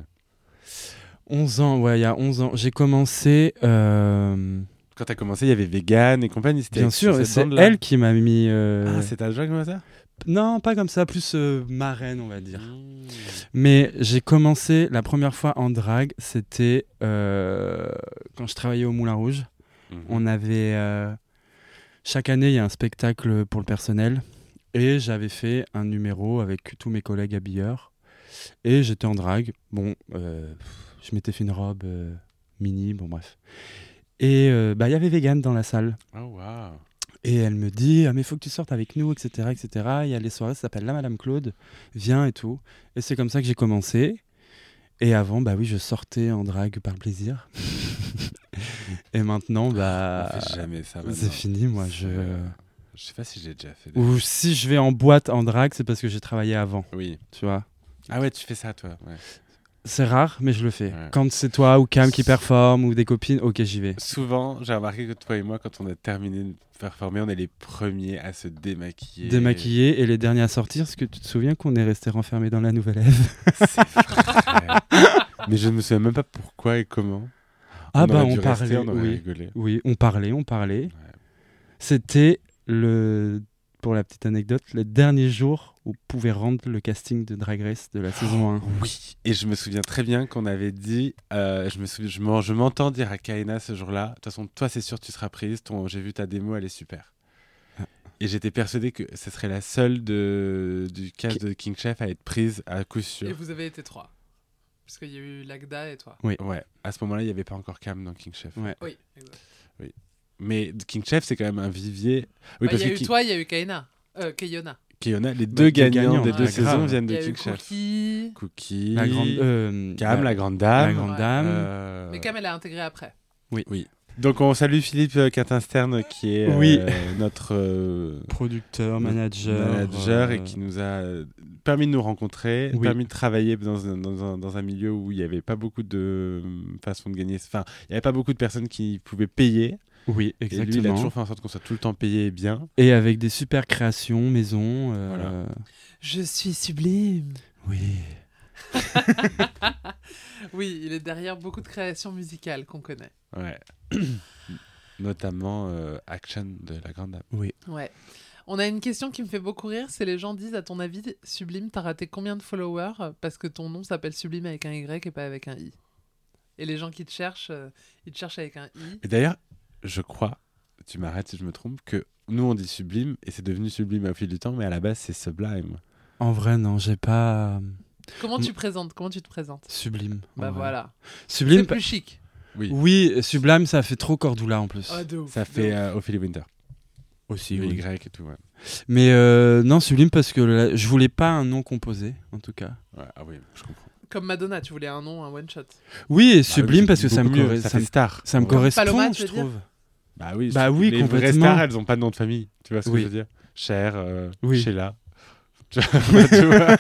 onze ans, ouais, il y a onze ans. J'ai commencé. euh, Quand t'as commencé, il y avait Vegan et compagnie. c'était Bien avec sûr, cette c'est bande-là. elle qui m'a mis. euh, Ah, c'est ta drague comme ça Non, pas comme ça, plus euh, marraine, on va dire. Mmh. Mais j'ai commencé la première fois en drague, c'était euh, quand je travaillais au Moulin Rouge. Mhm. On avait euh, chaque année il y a un spectacle pour le personnel et j'avais fait un numéro avec tous mes collègues habilleurs et j'étais en drague. Bon, euh, je m'étais fait une robe euh, mini, bon bref. Et euh, bah il y avait Vegan dans la salle. Oh, waouh. Et elle me dit, ah, mais il faut que tu sortes avec nous, et cetera, et cetera. Il y a les soirées, ça s'appelle La Madame Claude, viens et tout. Et c'est comme ça que j'ai commencé. Et avant, bah oui, je sortais en drague par plaisir. Et maintenant, bah, On fait jamais ça maintenant. c'est fini, moi. Je... Euh, Je sais pas si j'ai déjà fait. des- Ou si je vais en boîte en drague, c'est parce que j'ai travaillé avant, Oui. tu vois. Ah ouais, tu fais ça, toi. Ouais. C'est rare, mais je le fais. Ouais. Quand c'est toi ou Cam qui performe ou des copines, ok, j'y vais. Souvent, j'ai remarqué que toi et moi, quand on a terminé de performer, on est les premiers à se démaquiller. Démaquillé et les derniers à sortir, parce que tu te souviens qu'on est resté renfermé dans la Nouvelle Ève. C'est vrai. Mais je ne me souviens même pas pourquoi et comment. Ah on bah aurait on dû rester, parlait, on aurait oui. rigolé. Oui, on parlait, on parlait. Ouais. C'était le, pour la petite anecdote, le dernier jour où on pouvait rendre le casting de Drag Race de la saison un. Oui, et je me souviens très bien qu'on avait dit, euh, je me souviens, je m'en- je m'entends dire à Kaina ce jour-là, de toute façon, toi c'est sûr tu seras prise, ton, j'ai vu ta démo, elle est super. Ah. Et j'étais persuadé que ce serait la seule de, du cast Qui- de King Chef à être prise à coup sûr. Et vous avez été trois. Parce qu'il y a eu Lagda et toi. Ouais, à ce moment-là, il n'y avait pas encore Cam dans King Chef. Ouais. Oui, exact. Mais King Chef, c'est quand même un vivier. Bah, Oui, Il parce y a que eu Ki- toi, il y a eu Kayna. Euh, Kayona. Kayona, les Bah, deux les gagnants, gagnants, des ouais, deux saisons grave. viennent de Il y a eu King Chef. Cookie. Cookie, La grande, euh, Cam, la, la grande dame. la grande Ouais. dame. euh, Mais Cam, elle a intégré après. Donc on salue Philippe euh, Catinsterne qui est euh, Oui. notre euh, Producteur, notre manager. manager euh, et qui nous a euh, permis de nous rencontrer, Oui. permis de travailler dans un, dans, un, dans un milieu où il n'y avait pas beaucoup de euh, façons de gagner. Enfin, il n'y avait pas beaucoup de personnes qui pouvaient payer. Oui, Et lui, il a exactement. toujours fait en sorte qu'on soit tout le temps payé et bien. Et avec des super créations, maison. euh, Voilà. Je suis sublime. Oui. Oui, il est derrière beaucoup de créations musicales qu'on connaît. Ouais. Notamment euh, Action de la grande dame. Oui. Ouais. On a une question qui me fait beaucoup rire, c'est les gens disent, à ton avis, Sublime, t'as raté combien de followers parce que ton nom s'appelle Sublime avec un Y et pas avec un I. Et les gens qui te cherchent, euh, ils te cherchent avec un I. Et d'ailleurs, je crois, tu m'arrêtes si je me trompe, que nous on dit sublime et c'est devenu sublime au fil du temps, mais à la base c'est sublime. En vrai, non, j'ai pas. Comment tu présentes Comment tu te présentes Sublime. Bah en vrai. voilà. Sublime. C'est plus chic. Oui. Oui, Sublime, ça fait trop Cordula en plus. Ah, de ouf, Ça de fait ouf. euh, Ophélie Winter. Aussi, Le oui. Y et tout, ouais. Mais euh, non, Sublime parce que la- je voulais pas un nom composé, en tout cas. Ouais, ah oui, je comprends. Comme Madonna, tu voulais un nom, un one shot. Oui, et Ah oui, Sublime c'est parce que ça me, beaucoup mieux, corre- ça ça fait me, star. ça me Ouais. correspond, Paloma, tu je veux dire trouve. Bah oui, Bah je- oui, les vraies complètement. stars, elles ont pas de nom de famille. Tu vois ce Oui. que je veux dire Cher, euh, Oui. Sheila. Tu vois, tu vois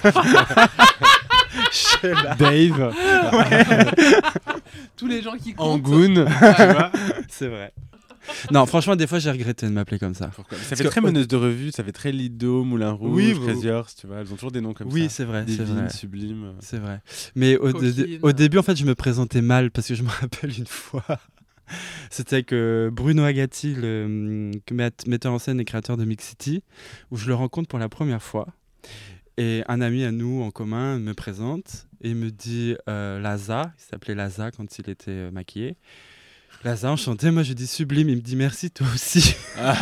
Dave, Tous les gens qui comptent. Angoun. Ouais. C'est vrai. Non, franchement, des fois, j'ai regretté de m'appeler comme ça. Pourquoi Ça Parce fait que- très meneuse de revue, ça fait très Lido, Moulin Rouge, Oui, vous- Crazy Horse, tu vois, elles ont toujours des noms comme Oui, ça. c'est vrai, c'est Divine, vrai. Sublime. C'est vrai. Mais au, dé- Coquine. au début, en fait, je me présentais mal parce que je me rappelle une fois. C'était avec euh, Bruno Agati, le hum, met- metteur en scène et créateur de Mix City, où je le rencontre pour la première fois. Et un ami à nous en commun me présente et me dit euh, Laza, il s'appelait Laza quand il était euh, maquillé. Laza, enchanté, moi je dis Sublime, il me dit merci toi aussi.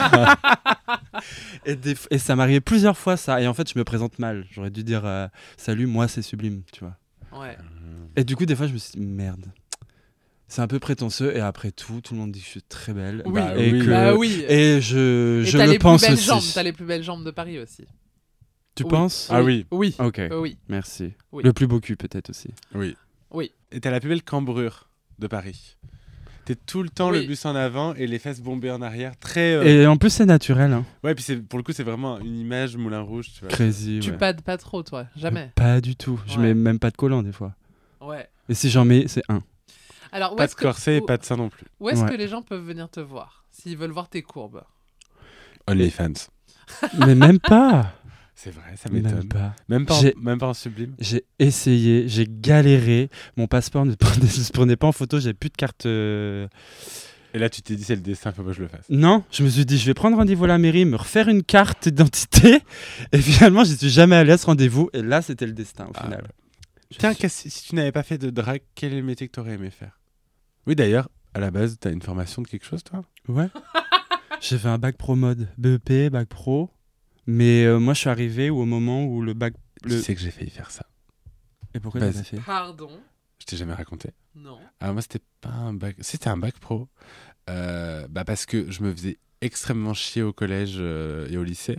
et, des f- et ça m'arrivait plusieurs fois ça. Et en fait, je me présente mal. J'aurais dû dire euh, salut, moi c'est Sublime, tu vois. Ouais. Et du coup, des fois, je me suis dit, merde. C'est un peu prétentieux. Et après tout, tout le monde dit que je suis très belle. Oui. Bah et oui. que- Bah oui. Et je, Et je t'as le les pense plus belles aussi. jambes. T'as les plus belles jambes de Paris aussi. Tu Oui. penses Ah oui, Oui. Ok, Euh, oui. merci. Oui. Le plus beau cul, peut-être aussi. oui. Oui. Et t'as la plus belle cambrure de Paris. T'es tout le temps Oui. le bus en avant et les fesses bombées en arrière. Très. euh, Et en plus, c'est naturel. Hein. Ouais, puis c'est- pour le coup, c'est vraiment une image Moulin Rouge, tu vois. Crazy. Tu ouais. pades pas trop, toi. Jamais. Pas du tout. Je Ouais. mets même pas de collant, des fois. Ouais. Et si j'en mets, c'est un. Alors, où Pas est-ce de que, corset et où, pas de sein non plus. où est-ce Ouais. que les gens peuvent venir te voir s'ils veulent voir tes courbes? OnlyFans. Mais même pas. C'est vrai, ça Même m'étonne. pas. Même pas, en, J'ai- même pas en sublime. J'ai essayé, j'ai galéré. Mon passeport ne prenait, ne se prenait pas en photo. J'ai plus de carte. euh, Et là, tu t'es dit, c'est le destin, faut pas que je le fasse. Non, je me suis dit, je vais prendre rendez-vous à la mairie, me refaire une carte d'identité. Et finalement, je suis jamais allé à ce rendez-vous. Et là, c'était le destin au Ah final. ouais. Je Tiens, suis- qu'est-ce- si tu n'avais pas fait de drague, quel est le métier que t'aurais aimé faire? Oui, d'ailleurs, à la base, t'as une formation de quelque chose, toi? Ouais. J'ai fait un bac pro mode, B E P, bac pro. Mais euh, moi, je suis arrivé au moment où le bac. Le... Tu sais que j'ai failli faire ça. Et pourquoi t'as Vas-y. pas fait? Pardon. Je t'ai jamais raconté. Non. Alors moi, c'était pas un bac... C'était un bac pro. Euh, bah parce que je me faisais extrêmement chier au collège euh, et au lycée.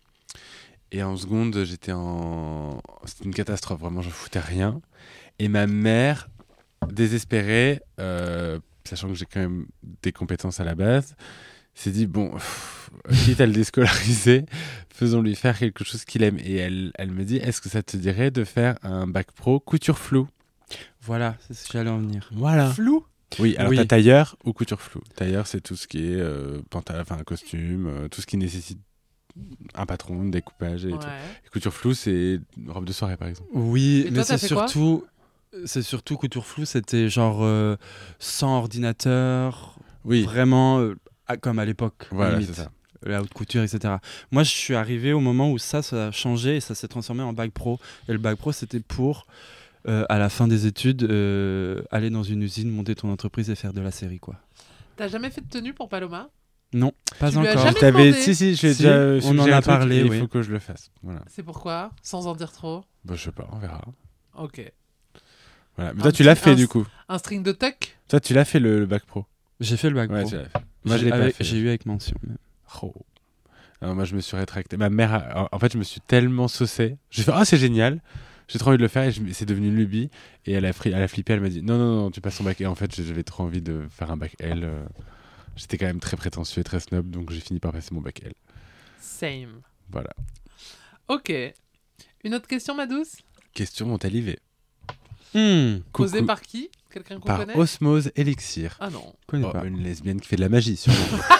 Et en seconde, j'étais en... C'était une catastrophe, vraiment, je foutais rien. Et ma mère, désespérée, euh, sachant que j'ai quand même des compétences à la base, s'est dit, bon, pff, quitte à le déscolariser, faisons-lui faire quelque chose qu'il aime. Et elle, elle me dit, est-ce que ça te dirait de faire un bac pro couture floue? Voilà, c'est ce que j'allais en venir. Voilà. Flou. Oui, alors Oui. t'as tailleur ou couture floue. Tailleur, c'est tout ce qui est euh, pantalon, enfin un costume, euh, tout ce qui nécessite un patron, découpage et Ouais. tout. Et couture floue, c'est une robe de soirée par exemple. Oui, Et mais toi, t'as c'est fait quoi surtout. C'est surtout couture floue, c'était genre euh, sans ordinateur, Oui, vraiment euh, à- comme à l'époque, voilà, limite. c'est ça. La haute couture, et cetera. Moi, je suis arrivé au moment où ça, ça a changé et ça s'est transformé en bac pro. Et le bac pro, c'était pour, euh, à la fin des études, euh, aller dans une usine, monter ton entreprise et faire de la série, quoi. T'as jamais fait de tenue pour Paloma? Non, pas Tu lui as encore. jamais Je t'avais- demandé. Si, si, j'ai Si, déjà on suggéré en a un truc parlé, et il oui. faut que je le fasse. Voilà. C'est pourquoi? Sans en dire trop. Bah, je sais pas, on verra. Ok. Voilà. Mais Un toi, tu l'as petit- fait un- du coup. Un string de tuck? Toi, tu l'as fait le, le bac pro. J'ai fait le bac Ouais, pro. tu l'as fait. Moi, je J'ai- l'ai pas avec- fait. J'ai eu avec mention. même. Oh. Alors, moi, je me suis rétracté. Ma mère, a- en fait, je me suis tellement saucé. J'ai fait, ah, c'est génial. J'ai trop envie de le faire et je m- c'est devenu une lubie. Et elle a, fri- elle a flippé, elle m'a dit, non, non, non, tu passes ton bac. Et en fait, j'avais trop envie de faire un bac L. euh. J'étais quand même très prétentieux et très snob, donc j'ai fini par passer mon bac L. Same. Voilà. Ok. Une autre question, ma douce? Question Montalivet. Hmm, Posée Coucou. par qui? Quelqu'un qu'on Par connaît? Osmose Elixir. Ah non. connais Oh, pas. une lesbienne qui fait de la magie, sûrement.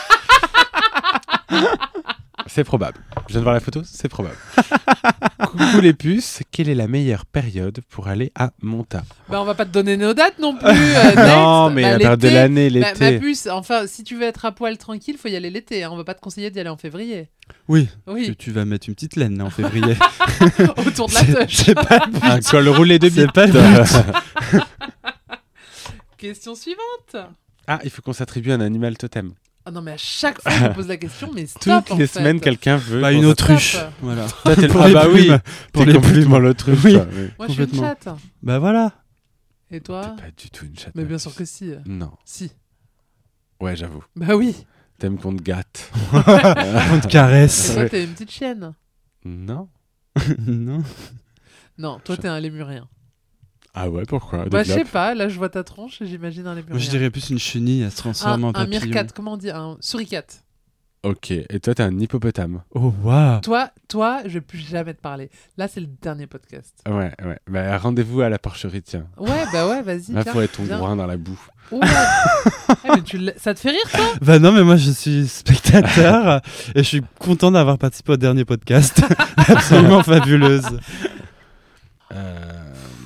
C'est probable. Je viens de voir la photo, c'est probable. Coucou les puces, quelle est la meilleure période pour aller à Monta? Bah, on va pas te donner nos dates non plus. euh, next. Non, mais Bah, la période de l'été, l'année, Ma, ma l'été. puce, enfin, si tu veux être à poil tranquille, faut y aller l'été. Hein. On va pas te conseiller d'y aller en février. Oui, Oui, tu, tu vas mettre une petite laine là, en février. autour de la C'est- touche. c'est pas le but. Un col roulé de C'est bite. pas le Question suivante. Ah, il faut qu'on s'attribue un animal totem. Ah non, mais à chaque fois, je me pose la question, mais stop, Toutes en les fait. semaines, quelqu'un veut. Bah, qu'on une fasse- autruche. Stop. Voilà. Toi, t'es le- Pour Ah les bah oui, plumes. Pour t'es les complètement plumes. l'autruche. Oui. toi, oui. Moi, je suis une Complètement. chatte. Bah voilà. Et toi T'es pas du tout une chatte. Mais bien sûr que si. Non. Si. Ouais, j'avoue. Bah oui. T'aimes qu'on te gâte. On te Et caresse. toi, t'es une petite chienne. Non. Non. Non, toi, Je- t'es un lémurien. Ah ouais, pourquoi Bah, je sais Développe. pas, là, je vois ta tronche et j'imagine un lémurien. Moi, je dirais plus une chenille, elle se transforme un, en un papillon. meerkat, comment on dit Un suricate. Ok. Et toi, t'es un hippopotame. Oh, waouh. Toi, toi, je vais plus jamais te parler. Là, c'est le dernier podcast. Ouais, ouais. Bah, rendez-vous à la porcherie, tiens. Ouais, bah ouais, vas-y. Là, viens, faut être ton viens. groin dans la boue. Oh, là. Eh, mais tu l'as- ça te fait rire, toi Bah non, mais moi, je suis spectateur et je suis content d'avoir participé au dernier podcast. Absolument fabuleuse. Euh,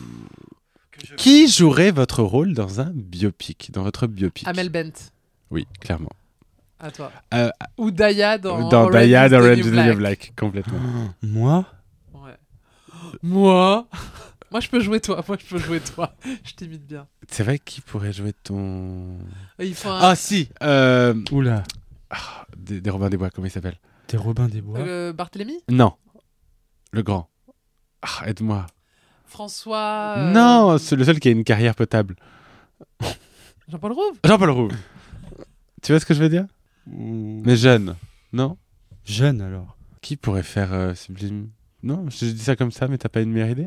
Qui jouerait votre rôle dans un biopic, dans votre biopic Amel Bent, Oui, clairement. à toi. Euh, Ou Daya dans, dans Orange Daya, is dans the Orange New is the New Black, complètement. Moi Ouais. Moi Moi, je peux jouer toi. Moi, je peux jouer toi. Je t'imite bien. C'est vrai, qui pourrait jouer ton... Il faut un... Ah si euh... Oula. ah, des, des Robin des Bois, comment il s'appelle T'es Robin des Bois. euh, Barthélemy Non. Le grand. Ah, aide-moi. François... euh, Non, c'est le seul qui a une carrière potable. Jean-Paul Rouve Jean-Paul Roux. Tu vois ce que je veux dire Ou- Mais jeune. Non Jeune alors. Qui pourrait faire euh, Sublime Non, je dis ça comme ça, mais t'as pas une meilleure idée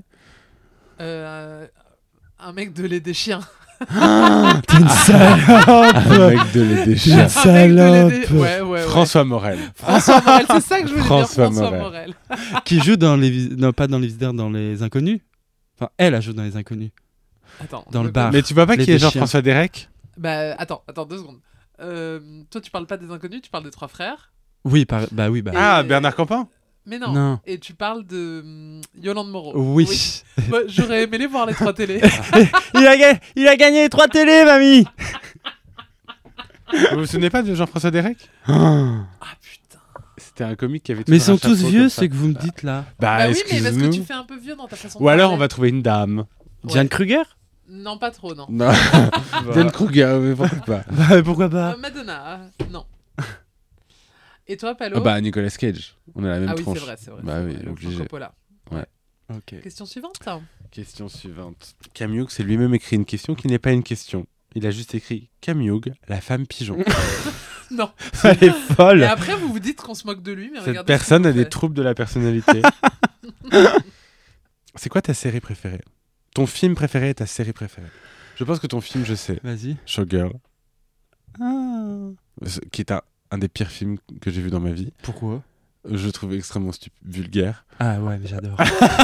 euh, Un mec de lait des chiens. T'es une salope. Un mec de lait des T'es chiens. une Un mec de lait des- salope. Ouais, ouais, ouais. François Morel. François Morel, c'est ça que je voulais François dire. François Morel. Morel. Qui joue dans les... vis- Non, pas dans les visiteurs, dans les inconnus. Enfin, elle a joué dans les inconnus. Attends. Dans le de- bar. Mais tu vois pas Les qui est deux chiens. Jean-François Derek Bah, attends, attends, deux secondes. Euh, toi, tu parles pas des inconnus, tu parles des trois frères. Oui, par... bah oui, bah. Et- Ah, Bernard Campan Mais non. Non. Et tu parles de hum, Yolande Moreau. Oui. Bah, j'aurais aimé les voir les trois télés. il, a ga- il a gagné trois télés, mamie. Vous vous souvenez pas de Jean-François Derek Ah putain. C'était un comique qui avait Mais ils toujours sont un tous chapeau vieux, comme ça. ceux que vous me dites là. Bah, Bah oui, mais parce que excuse-nous. tu fais un peu vieux dans ta façon de Ou alors on parler. va trouver une dame. Diane Kruger. Non, pas trop, non. Non. Diane Kruger, mais pourquoi pas Bah, pourquoi pas. Euh, Madonna, euh, non. Et toi, Palo Ah bah Nicolas Cage, on a la même Ah oui, tronche. c'est vrai, c'est vrai. Bah c'est oui, vrai, le obligé. Franco Coppola. Ok. Question suivante. Question suivante. Cam Hughes s'est lui-même écrit une question qui n'est pas une question. Il a juste écrit Cam Hughes, la femme pigeon. Non. Elle est Et folle. après, vous vous dites qu'on se moque de lui, mais Cette regardez. personne ce a qu'il des fait. troubles de la personnalité. C'est quoi ta série préférée Ton film préféré et ta série préférée Je pense que ton film, je sais. Vas-y. Showgirl, Ah. ce- qui est un, un des pires films que j'ai vu dans ma vie. Pourquoi Je le trouve extrêmement stup- vulgaire. Ah ouais, mais j'adore.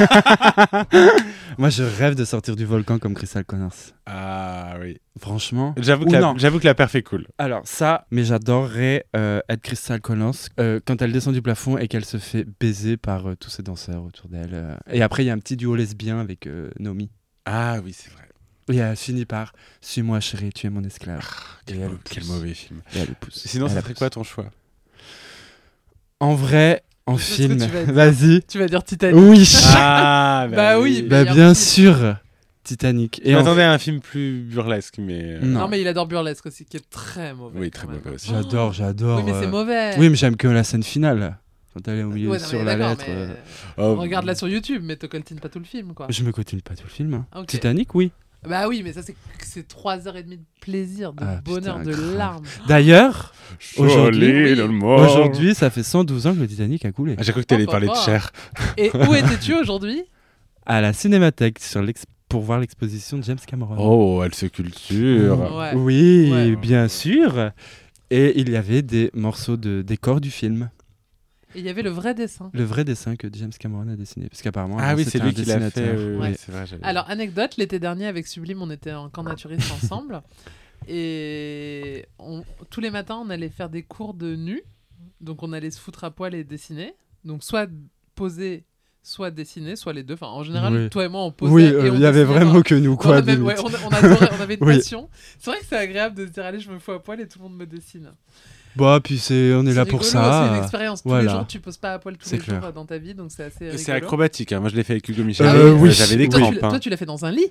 Moi, je rêve de sortir du volcan comme Crystal Connors. Ah oui. Franchement. J'avoue que, Ou la- non. j'avoue que la perf est cool. Alors ça, mais j'adorerais euh, être Crystal Connors euh, quand elle descend du plafond et qu'elle se fait baiser par euh, tous ces danseurs autour d'elle. euh. Et après, il y a un petit duo lesbien avec euh, Nomi. Ah oui, c'est vrai. Et elle finit par « Suis-moi chérie, tu es mon esclave Quel, Et elle mau- le pousse. quel mauvais film. ». Et elle le pousse. Sinon, Elle ça la serait pousse. quoi ton choix En vrai, en Je sais ce que film, tu vas dire. vas-y. Tu vas dire Titanic. Oui. Ah Bah oui, Bah meilleur bien film. sûr, Titanic. Je Et en- m'attendais à un film plus burlesque, mais... euh, Non. Non, mais il adore Burlesque aussi, qui est très mauvais. Oui, quand très même. mauvais aussi. J'adore, j'adore. Oui, mais c'est euh, mauvais. Oui, mais j'aime que la scène finale. Quand elle est au milieu Ouais, non, sur mais la d'accord, lettre. mais- euh, Oh, Regarde-la sur YouTube, mais te coltine pas tout le film, quoi. Je me continue pas tout le film. hein. Ok. Titanic, oui. Bah oui, mais ça, c'est c'est trois heures et demie de plaisir, de Ah, bonheur, putain, de grave. larmes. D'ailleurs, Surely Aujourd'hui, the oui. more. aujourd'hui, ça fait cent douze ans que le Titanic a coulé. Ah, j'ai cru que t'allais Oh, parler de papa. Cher. Et où étais-tu aujourd'hui À la Cinémathèque sur l'ex- pour voir l'exposition de James Cameron. Oh, elle se culture. Ouais. Oui, Ouais. bien sûr. Et il y avait des morceaux de décor du film. Et il y avait le vrai dessin. Le vrai dessin que James Cameron a dessiné. Parce qu'apparemment, Ah avant, oui, c'était c'est lui un qui l'a fait. dessinateur. oui, oui, Ouais. c'est vrai, j'avais- Alors, anecdote, l'été dernier, avec Sublime, on était en camp naturiste ensemble. Et on- tous les matins, on allait faire des cours de nu. Donc, on allait se foutre à poil et dessiner. Donc, soit poser, soit dessiner, soit les deux. Enfin, en général, Oui. toi et moi, on posait. Oui, et euh, on il y avait dessinait vraiment dans- que nous, on, quoi. a même- limite. ouais, on, on adorait, on avait une Oui. passion. C'est vrai que c'est agréable de se dire, allez, je me fous à poil et tout le monde me dessine. Bah, puis c'est, on est là pour rigolo, ça. C'est une expérience. Tous voilà. les jours, tu poses pas à poil tous C'est les clair. jours dans ta vie, donc c'est assez Et rigolo. c'est acrobatique, hein. Moi je l'ai fait avec Hugo Michel. Euh, Euh, oui. J'avais des Oui. Toi, crampes. tu, l'as- hein. toi, tu l'as fait dans un lit.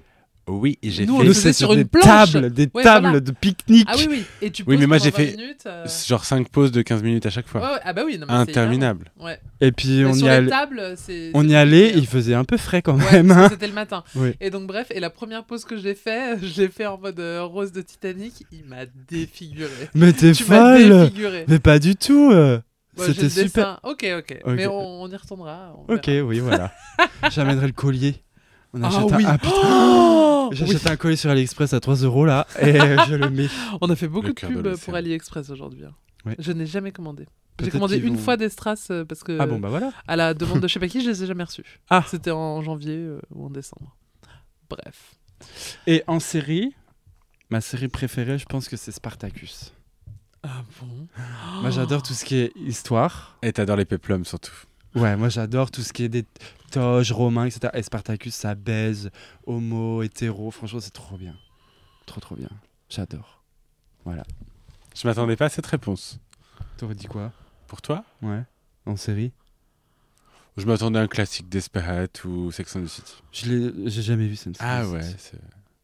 Oui, et j'ai Nous, on fait... le Nous, faisait c'est sur sur une des planche. tables, des Ouais, tables voilà. de pique-nique. Ah oui, oui. Et tu Oui, poses mais moi, pendant j'ai vingt fait minutes, euh, genre cinq pauses de quinze minutes à chaque fois. Ouais, ouais. Ah bah oui, non, mais c'est Interminable. hyper long. Ouais. Et puis Mais on sur y les allait, tables, c'est. on c'est y allait, compliqué, hein. il faisait un peu frais quand Ouais, même. parce que hein. c'était le matin. Oui. Et donc bref, et la première pause que j'ai fait, j'ai fait en mode euh, rose de Titanic, il m'a défiguré. Mais t'es Tu m'as folle. défiguré. Mais pas du tout. euh. Moi, j'ai C'était le super. dessin. Ok, ok. Ok. Mais on, on y retournera. on Ok, verra. oui, voilà. J'amènerai le collier. On Ah achète oui. un, ah, putain. Oh J'achète oui. un collier sur AliExpress à trois euros là et je le mets. On a fait beaucoup Le de cœur de pubs l'océan. pour AliExpress aujourd'hui. hein. Ouais. Je n'ai jamais commandé. J'ai Peut-être commandé qu'ils une vont- fois des strass euh, parce que Ah bon, bah voilà. à la demande de je sais pas qui, je les ai jamais reçus. Ah. C'était en janvier euh, ou en décembre. Bref. Et en série, ma série préférée, je pense que c'est Spartacus. Ah bon. Moi, j'adore tout ce qui est histoire. Et t'adores les péplums surtout. Ouais, moi, j'adore tout ce qui est des toges, romains, et cetera. Et Spartacus, ça baise, homo, hétéro. Franchement, c'est trop bien. Trop, trop bien. J'adore. Voilà. Je m'attendais pas à cette réponse. T'aurais dit quoi? Pour toi, Ouais. En série? je m'attendais à un classique Desperate ou Sex and the City. Je l'ai, j'ai jamais vu cette série. Ah ouais. c'est-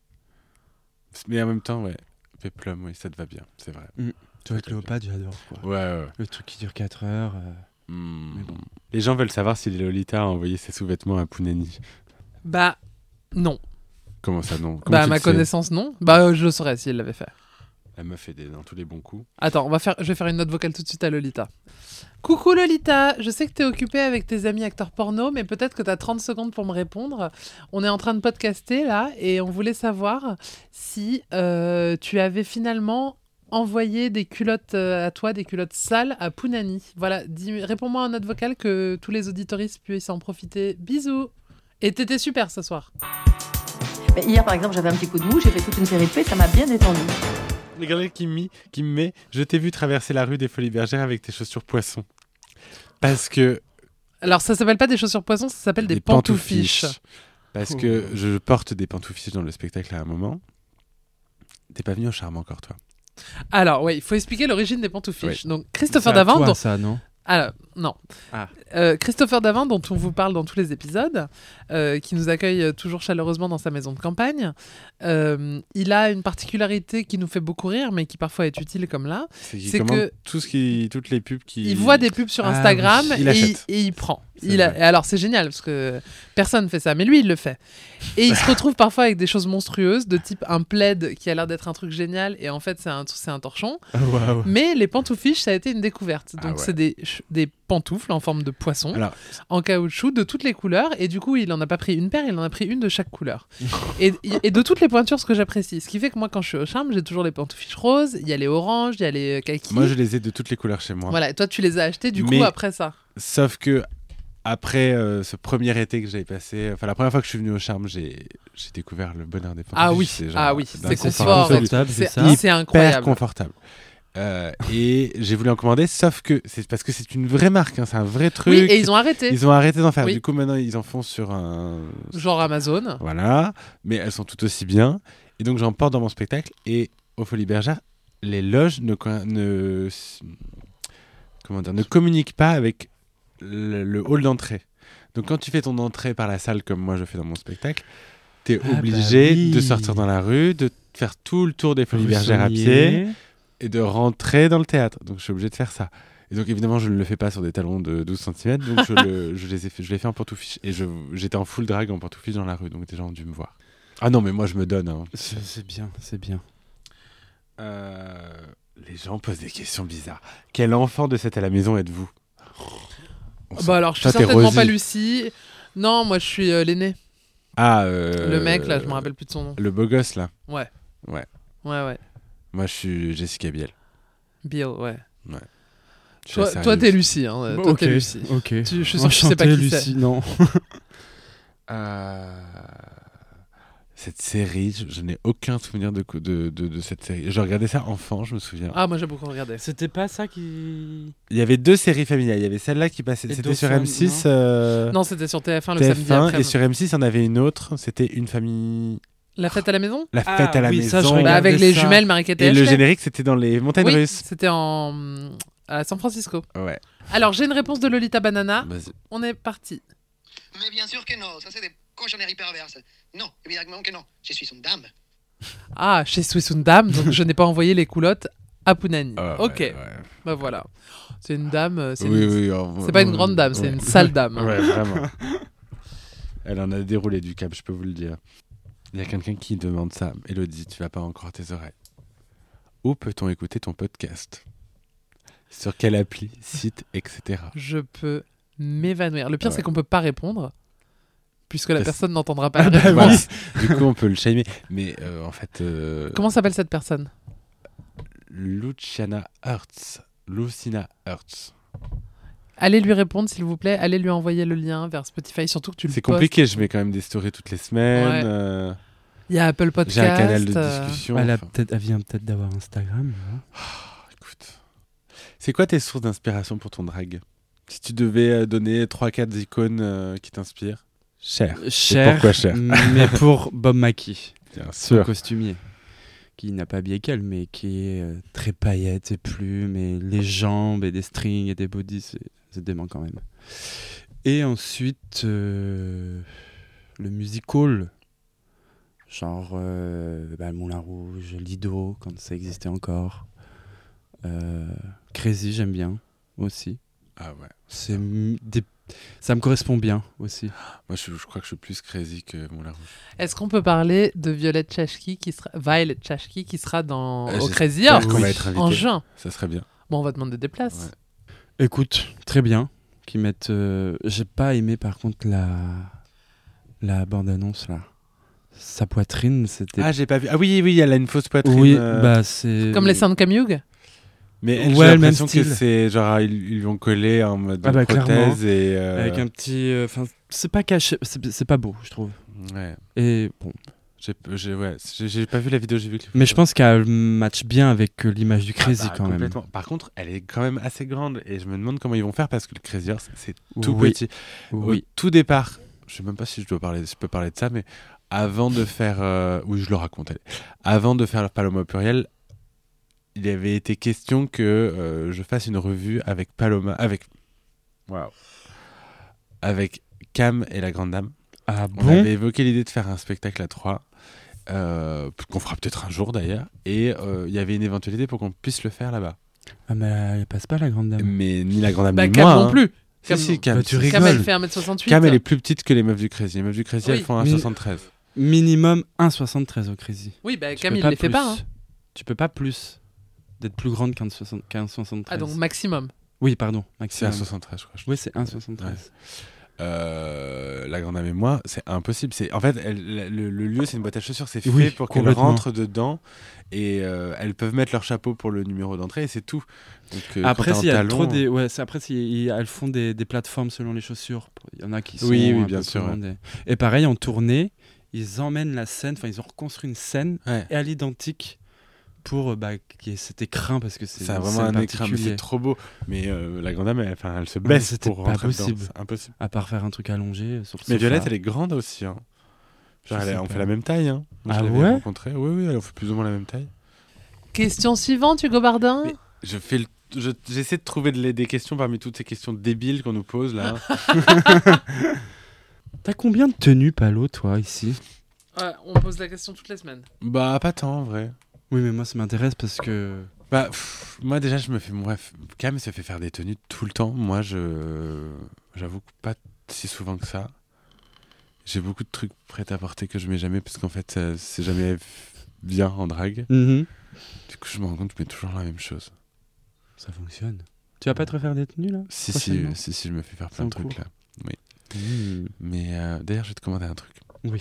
Mais en même temps, ouais. Péplum, oui, ça te va bien, c'est vrai. Toi, Cléopâtre, j'adore. Quoi. Ouais, ouais. ouais. Le truc qui dure quatre heures. euh, Hmm. Mais bon. Les gens veulent savoir si Lolita a envoyé ses sous-vêtements à Pounani. Bah non. Comment ça, non? Comment Bah à tu ma le sais connaissance non. Bah euh, je le saurais si elle l'avait fait. La meuf est des- dans tous les bons coups. Attends, on va faire, je vais faire une note vocale tout de suite à Lolita. Coucou Lolita, je sais que t'es occupée avec tes amis acteurs porno, mais peut-être que t'as trente secondes pour me répondre. On est en train de podcaster là, et on voulait savoir si euh, tu avais finalement envoyé des culottes euh, à toi, des culottes sales à Pounani. Voilà, dis- réponds-moi en note vocale que tous les auditoristes puissent en profiter. Bisous. Et t'étais super ce soir. Mais hier, par exemple, j'avais un petit coup de mou, j'ai fait toute une série de faits, ça m'a bien détendu. Regardez qui me, qui me met. Je t'ai vu traverser la rue des Folies Bergères avec tes chaussures poisson. Parce que. Alors ça s'appelle pas des chaussures poissons, ça s'appelle des, pantoufiches. Parce que je porte des pantoufiches dans le spectacle à un moment. T'es pas venu au charme encore, toi. Alors oui, il faut expliquer l'origine des pantoufiches. Donc C'est Christopher à Davant, toi, dont- ça, non? Alors, non. Ah. Euh, Christopher Davant, dont on vous parle dans tous les épisodes, euh, qui nous accueille toujours chaleureusement dans sa maison de campagne, euh, il a une particularité qui nous fait beaucoup rire, mais qui parfois est utile comme là. C'est qu'il C'est commande que- tout ce qui, toutes les pubs qui. Il voit des pubs sur Ah Instagram oui, il et, il, achète. et il prend. C'est Il a- vrai. et alors c'est génial parce que personne fait ça, mais lui il le fait. Et il se retrouve parfois avec des choses monstrueuses, de type un plaid qui a l'air d'être un truc génial et en fait c'est un, c'est un torchon. Waouh. Mais les pantoufiches, ça a été une découverte. Ah Donc, ouais. c'est des, ch- des pantoufles en forme de poisson, Alors, en caoutchouc, de toutes les couleurs. Et du coup, il en a pas pris une paire, il en a pris une de chaque couleur. et, et de toutes les pointures, ce que j'apprécie. Ce qui fait que moi, quand je suis au charme, j'ai toujours les pantoufles roses, il y a les oranges, il y a les kaki. moi, je les ai de toutes les couleurs chez moi. Voilà, et toi, tu les as achetés du Mais- coup après ça. Sauf que. Après euh, ce premier été que j'avais passé, enfin la première fois que je suis venu au charme, j'ai j'ai découvert le bonheur des pantoufiches. Ah oui, c'est genre ah oui, d'un c'est confort confort, absolu. confortable, c'est C'est ça. c'est Hyper incroyable. confortable. Euh, et j'ai voulu en commander, sauf que c'est parce que c'est une vraie marque, hein, c'est un vrai truc. Oui, et ils ont arrêté. Ils ont arrêté d'en faire. Oui. Du coup, maintenant, ils en font sur un. Genre Amazon. Voilà, mais elles sont tout aussi bien. Et donc, j'en porte dans mon spectacle. Et au Folies Bergères, les loges ne, co- ne, comment dire, ne communiquent pas avec le, le hall d'entrée. Donc, quand tu fais ton entrée par la salle, comme moi je fais dans mon spectacle, tu es Ah bah obligé oui. de sortir dans la rue, de faire tout le tour des Folies Vous Bergères à souriez. pied et de rentrer dans le théâtre. Donc, je suis obligé de faire ça. Et donc, évidemment, je ne le fais pas sur des talons de douze centimètres. Donc, je, le- je les ai fait, je l'ai fait en pantoufles. Et je- j'étais en full drag en pantoufles dans la rue. Donc, des gens ont dû me voir. Ah non, mais moi, je me donne. hein. C'est c'est bien, c'est bien. Euh, les gens posent des questions bizarres. Quel enfant de cette à la maison êtes-vous? On sent- Bah alors, je suis Toi, t'es certainement Rosie. pas Lucie. Non, moi, je suis euh, l'aîné. Ah, euh, Le mec, là, je me rappelle plus de son nom. Le beau gosse, là. Ouais. Ouais. Ouais, ouais. Moi, je suis Jessica Biel. Bill, ouais. Je suis Toi, assez toi, t'es sérieuse. Lucie. Hein. Bon, toi, ok, t'es Lucie. ok. Tu- je suis sûr que tu sais pas Enchanté, qui c'est. Lucie, non. Euh, Cette série, je, je n'ai aucun souvenir de, co- de, de, de cette série. Je regardais ça enfant, je me souviens. Ah, moi, j'ai beaucoup regardé. C'était pas ça qui... Il y avait deux séries familiales. Il y avait celle-là qui passait. Et C'était sur Dawson, M six. non euh, Non, c'était sur T F un le T samedi F un. après. Et sur M six, il y en avait une autre. C'était Une famille. La fête à la maison. La Ah, fête à la oui, maison. ça, je Bah, regardais avec les ça. jumelles Marie-Kate et Et le Ashley. générique, c'était dans les montagnes Oui, russes. c'était en à San Francisco. Ouais. Alors, j'ai une réponse de Lolita Banana. Vas-y. On est parti. Mais bien sûr que non, ça c'est des cochonnerie perverse. Non, évidemment que non. Je suis une dame. Ah, chez Swiss une dame, donc je n'ai pas envoyé les culottes à Pounani. Ah, ok, ouais, ouais. bah voilà. C'est une dame, euh, c'est, Oui, une... oui, alors, c'est pas une ouais, grande dame, c'est ouais. une sale dame. hein. Ouais, vraiment. Elle en a déroulé du câble, je peux vous le dire. Il y a quelqu'un qui demande ça. Élodie, tu vas pas encore tes oreilles. Où peut-on écouter ton podcast ? Sur quelle appli, site, et cetera. Je peux m'évanouir. Le pire, Ouais. c'est qu'on peut pas répondre, puisque la Parce- personne n'entendra pas la bah réponse. Voilà. Du coup, on peut le shamer. Mais euh, en fait, euh, Comment s'appelle cette personne ? Luciana Hertz. Lucina Hertz. Allez lui répondre, s'il vous plaît. Allez lui envoyer le lien vers Spotify, surtout que tu le C'est postes. compliqué, je mets quand même des stories toutes les semaines. Ouais. euh, Il y a Apple Podcast. J'ai un canal de euh, discussion. Elle, a enfin. peut-être, elle vient peut-être d'avoir Instagram. hein. Écoute. C'est quoi tes sources d'inspiration pour ton drag ? Si tu devais euh, donner trois quatre icônes euh, qui t'inspirent. Cher. Cher, pourquoi cher mais pour Bob Mackie, Bien son sûr. costumier, qui n'a pas habillé qu'elle, mais qui est euh, très paillettes et plumes, et les jambes, et des strings, et des bodys, c'est, c'est dément quand même. Et ensuite, euh, le musical, genre euh, bah, Moulin Rouge, Lido, quand ça existait encore. Euh, Crazy, j'aime bien aussi. Ah ouais. C'est m- des... Ça me correspond bien aussi. Moi, je, je crois que je suis plus crazy que Moulin Rouge. Est-ce qu'on peut parler de Violette Chachki qui sera Violet Chachki qui sera dans Euh, au j'espère Crazy Horse qu'on va Oui. être invité. en juin. Ça serait bien. Bon, on va demander des places. Ouais. Écoute, très bien. Qu'ils mettent. euh, J'ai pas aimé par contre la la bande annonce là. Sa poitrine, c'était. Ah, j'ai pas vu. Ah oui, oui, elle a une fausse poitrine. oui, euh, bah c'est. Comme les Sound Camug. Mais elle, Ouais, j'ai le même l'impression que style. c'est genre ils, ils lui ont collé en mode Ah bah, prothèse et. euh, Avec un petit. Enfin, c'est pas caché. C'est c'est pas beau, je trouve. Ouais. Et bon. J'ai, j'ai, ouais, j'ai, j'ai pas vu la vidéo, j'ai vu que. les Mais je photos. pense qu'elle match bien avec euh, l'image du Ah Crazy bah, quand même. complètement. Par contre, elle est quand même assez grande et je me demande comment ils vont faire parce que le Crazy Horse c'est tout Oui. petit. Oui. Au tout départ, je sais même pas si je dois parler, je peux parler de ça, mais avant de faire, euh, oui, je le raconte. allez. Avant de faire le Paloma au pluriel, il avait été question que euh, je fasse une revue avec Paloma, avec, waouh, avec Cam et la Grande Dame. Ah On bon. avait évoqué l'idée de faire un spectacle à trois, euh, qu'on fera peut-être un jour d'ailleurs, et euh, il y avait une éventualité pour qu'on puisse le faire là-bas. Ah mais elle passe pas la grande dame. Mais ni la Grande Dame Bah, ni Cam moi. non hein. plus. Si, Cam, si, Cam. Bah, tu si, si. Cam, elle rigoles. fait un mètre soixante-huit. Cam, elle est plus petite que les meufs du Crazy. Les meufs du Crazy, Oui. elles font un Mi- soixante-treize. Minimum un virgule soixante-treize au Crazy. Oui, bah Tu Cam, peux il pas les fait plus. pas. hein. Tu peux pas plus d'être plus grande qu'un soixante- qu'un Ah, soixante-treize. donc maximum. Oui, pardon. C'est un Maximum. soixante-treize, je crois. je Oui, c'est un virgule soixante-treize. Euh, la Grande Dame et moi, c'est impossible. C'est en fait elle- le, le lieu, c'est une boîte à chaussures, c'est fait Oui, pour qu'elles complètement. rentrent dedans et euh, elles peuvent mettre leur chapeau pour le numéro d'entrée et c'est tout. Donc, euh, quand Après, t'es en s'il y a talons, trop des, ouais, c'est après si elles font des, des plateformes selon les chaussures. Il y en a qui sont Oui, oui, un bien peu sûr, plus grandes et... et pareil en tournée, ils emmènent la scène. Enfin, ils ont reconstruit une scène ouais. et à l'identique pour euh, bah, qu'il y ait cet écrin parce que c'est C'est une vraiment scène un écran, mais particulière. c'est trop beau. Mais euh, la Grande Dame, elle, enfin, elle se mais baisse c'était pour pas rentrer dedans. possible. C'est impossible. À part faire un truc allongé euh, sur le Mais sofa. Violette, elle est grande aussi. Hein. Genre, Je elle est- sais on pas. fait la même taille. Hein. Moi, Ah je l'avais ouais rencontrée. Oui, oui, elle fait plus ou moins la même taille. Question suivante, Hugo Bardin. Mais- Je fais le- je- J'essaie de trouver de- des questions parmi toutes ces questions débiles qu'on nous pose là. T'as combien de tenues, Palo, toi, ici? Ouais, on pose la question toutes les semaines. Bah, pas tant en vrai. Oui, mais moi, ça m'intéresse parce que... Bah, pff, moi déjà, je me fais. Bref, Cam se fait faire des tenues tout le temps. Moi, je. J'avoue que pas si souvent que ça. J'ai beaucoup de trucs prêts à porter que je mets jamais parce qu'en fait, ça- c'est jamais f- bien en drague. Mhm. Du coup, je me rends compte que je mets toujours la même chose. Ça fonctionne. Tu vas pas te refaire des tenues, là? Si, si, Prochainement. si, si, je me fais faire C'est plein en de trucs cours. là. Mmh. Mais euh, d'ailleurs, je vais te commander un truc. Oui.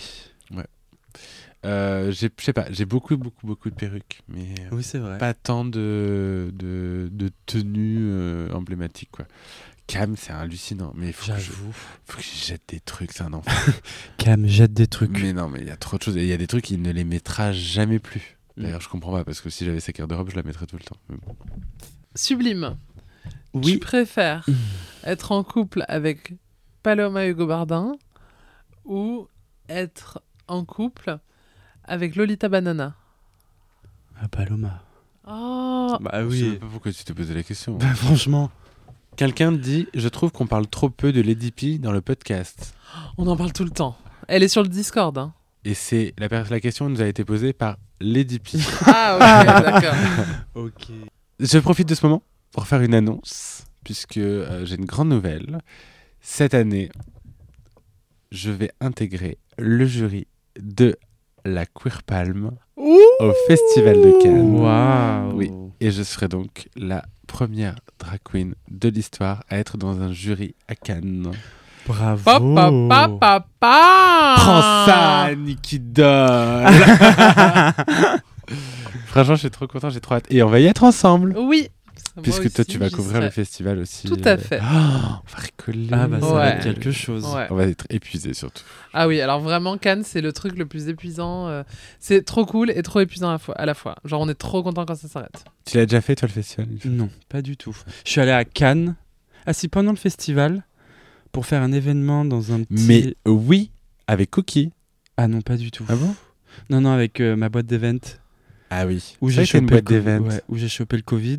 Euh, j'ai- je sais pas, j'ai beaucoup, beaucoup, beaucoup de perruques, mais euh, Oui, c'est vrai. pas tant de, de, de tenues euh, emblématiques, quoi. Cam, c'est hallucinant, mais il faut que je, J'avoue. faut que je jette des trucs, c'est un enfer. Cam, jette des trucs. Mais non, mais il y a trop de choses, et il y a des trucs, il ne les mettra jamais plus. Mm. D'ailleurs, je comprends pas, parce que si j'avais sa carte d'Europe, je la mettrais tout le temps. Mais bon. Sublime. Tu Oui. préfères être en couple avec Paloma Hugo Bardin ou être en couple avec Lolita Banana? Ah, Paloma. Oh, Bah Je sais oui. même pas pourquoi tu t'es posé la question. Bah, franchement. Quelqu'un dit, je trouve qu'on parle trop peu de Lady P dans le podcast. on en parle tout le temps. Elle est sur le Discord. Hein. Et c'est la, per- la question nous a été posée par Lady P. Ah, ok, d'accord. Ok. Je profite de ce moment pour faire une annonce, puisque euh, j'ai une grande nouvelle. Cette année, je vais intégrer le jury de la Queer Palm Ouh au Festival de Cannes. Waouh. Oui. Et je serai donc la première drag queen de l'histoire à être dans un jury à Cannes. Bravo. Papa, papa, papa. Prends ça, Nikki Doll. Franchement, je suis trop content, j'ai trop hâte. Et on va y être ensemble. Oui. Puisque Moi toi, aussi, tu vas j'y couvrir serai. le festival aussi. Tout à fait. Oh, on va rigoler. Ah bah ça va Ouais. être quelque chose. Ouais. On va être épuisés surtout. Ah oui, alors vraiment, Cannes, c'est le truc le plus épuisant. euh, C'est trop cool et trop épuisant à la fois. À la fois. Genre, on est trop content quand ça s'arrête. Tu l'as déjà fait, toi, le festival une fois Non, pas du tout. Je suis allé à Cannes, assis pendant le festival, pour faire un événement dans un petit... Mais oui, avec Cookie. Ah non, pas du tout. Ah bon? Non, non, avec euh, ma boîte d'event. Ah oui. Où C'est j'ai vrai que t'as chopé, une boîte le co- d'event. ouais, où j'ai chopé le Covid.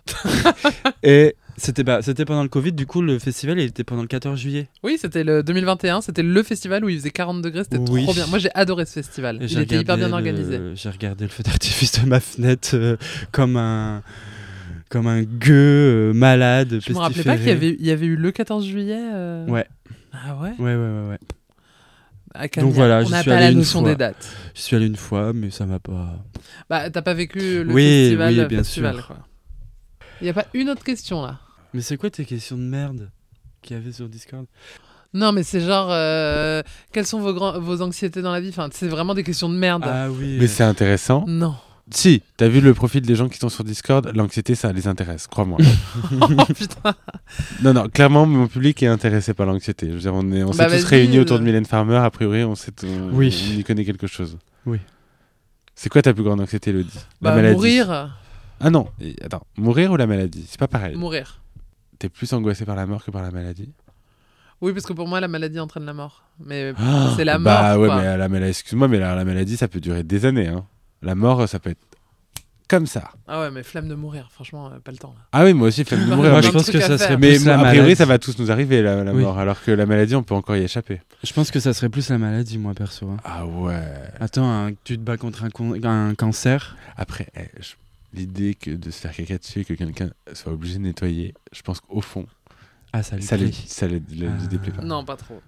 Et c'était bah, c'était pendant le Covid, du coup le festival il était pendant le quatorze juillet. Oui, c'était le deux mille vingt et un, c'était le festival où il faisait quarante degrés, c'était Oui. trop bien. Moi, j'ai adoré ce festival. Et Il j'ai était hyper bien regardé organisé. le- J'ai regardé le feu d'artifice de ma fenêtre euh, comme un comme un gueux euh, malade. Je me rappelais pas qu'il y avait, il y avait eu le quatorze juillet. euh, Ouais. Ah ouais, Ouais, ouais, ouais, ouais. à Cannes, Donc voilà, on j'y n'a suis pas allé la une notion fois. des dates. Je suis allé une fois, mais ça m'a pas. Bah, t'as pas vécu le Oui, festival, oui, le bien festival, sûr. quoi. Il y a pas une autre question là. Mais c'est quoi tes questions de merde qu'il y avait sur Discord? Non, mais c'est genre, euh, quelles sont vos, grands, vos anxiétés dans la vie? Enfin, c'est vraiment des questions de merde. Ah oui. Mais c'est intéressant. Non. Si, t'as vu le profil des gens qui sont sur Discord, l'anxiété, ça les intéresse, crois-moi. Oh putain. Non, non, clairement, mon public est intéressé par l'anxiété. Je veux dire, on est, on Bah, s'est tous vas-y, réunis autour euh. de Mylène Farmer, a priori, on, sait, on, Oui. on y connaît quelque chose. Oui. C'est quoi ta plus grande anxiété, Elodie? La Bah, maladie. mourir. Ah non, et- attends, mourir ou la maladie? C'est pas pareil. Mourir. T'es plus angoissé par la mort que par la maladie? Oui, parce que pour moi, la maladie entraîne la mort. Mais Ah, c'est la bah, mort, ouais, quoi. mais la maladie, excuse-moi, mais la, la maladie, ça peut durer des années. Hein. La mort, ça peut être comme ça. Ah ouais, mais flemme de mourir, franchement, euh, pas le temps. Là. Ah oui, moi aussi, flemme de Bah, mourir. Moi plein je de pense trucs que à ça faire. serait Mais plus la a maladie. priori, ça va tous nous arriver, la, la Oui. mort, alors que la maladie, on peut encore y échapper. Je pense que ça serait plus la maladie, moi perso. hein. Ah ouais. Attends, hein, tu te bats contre un, con- un cancer. Après, eh, je- l'idée que de se faire caca dessus et que quelqu'un soit obligé de nettoyer, je pense qu'au fond, Ah, ça lui ça plaît. ne ça les- les- les déplaît pas. Non, pas trop.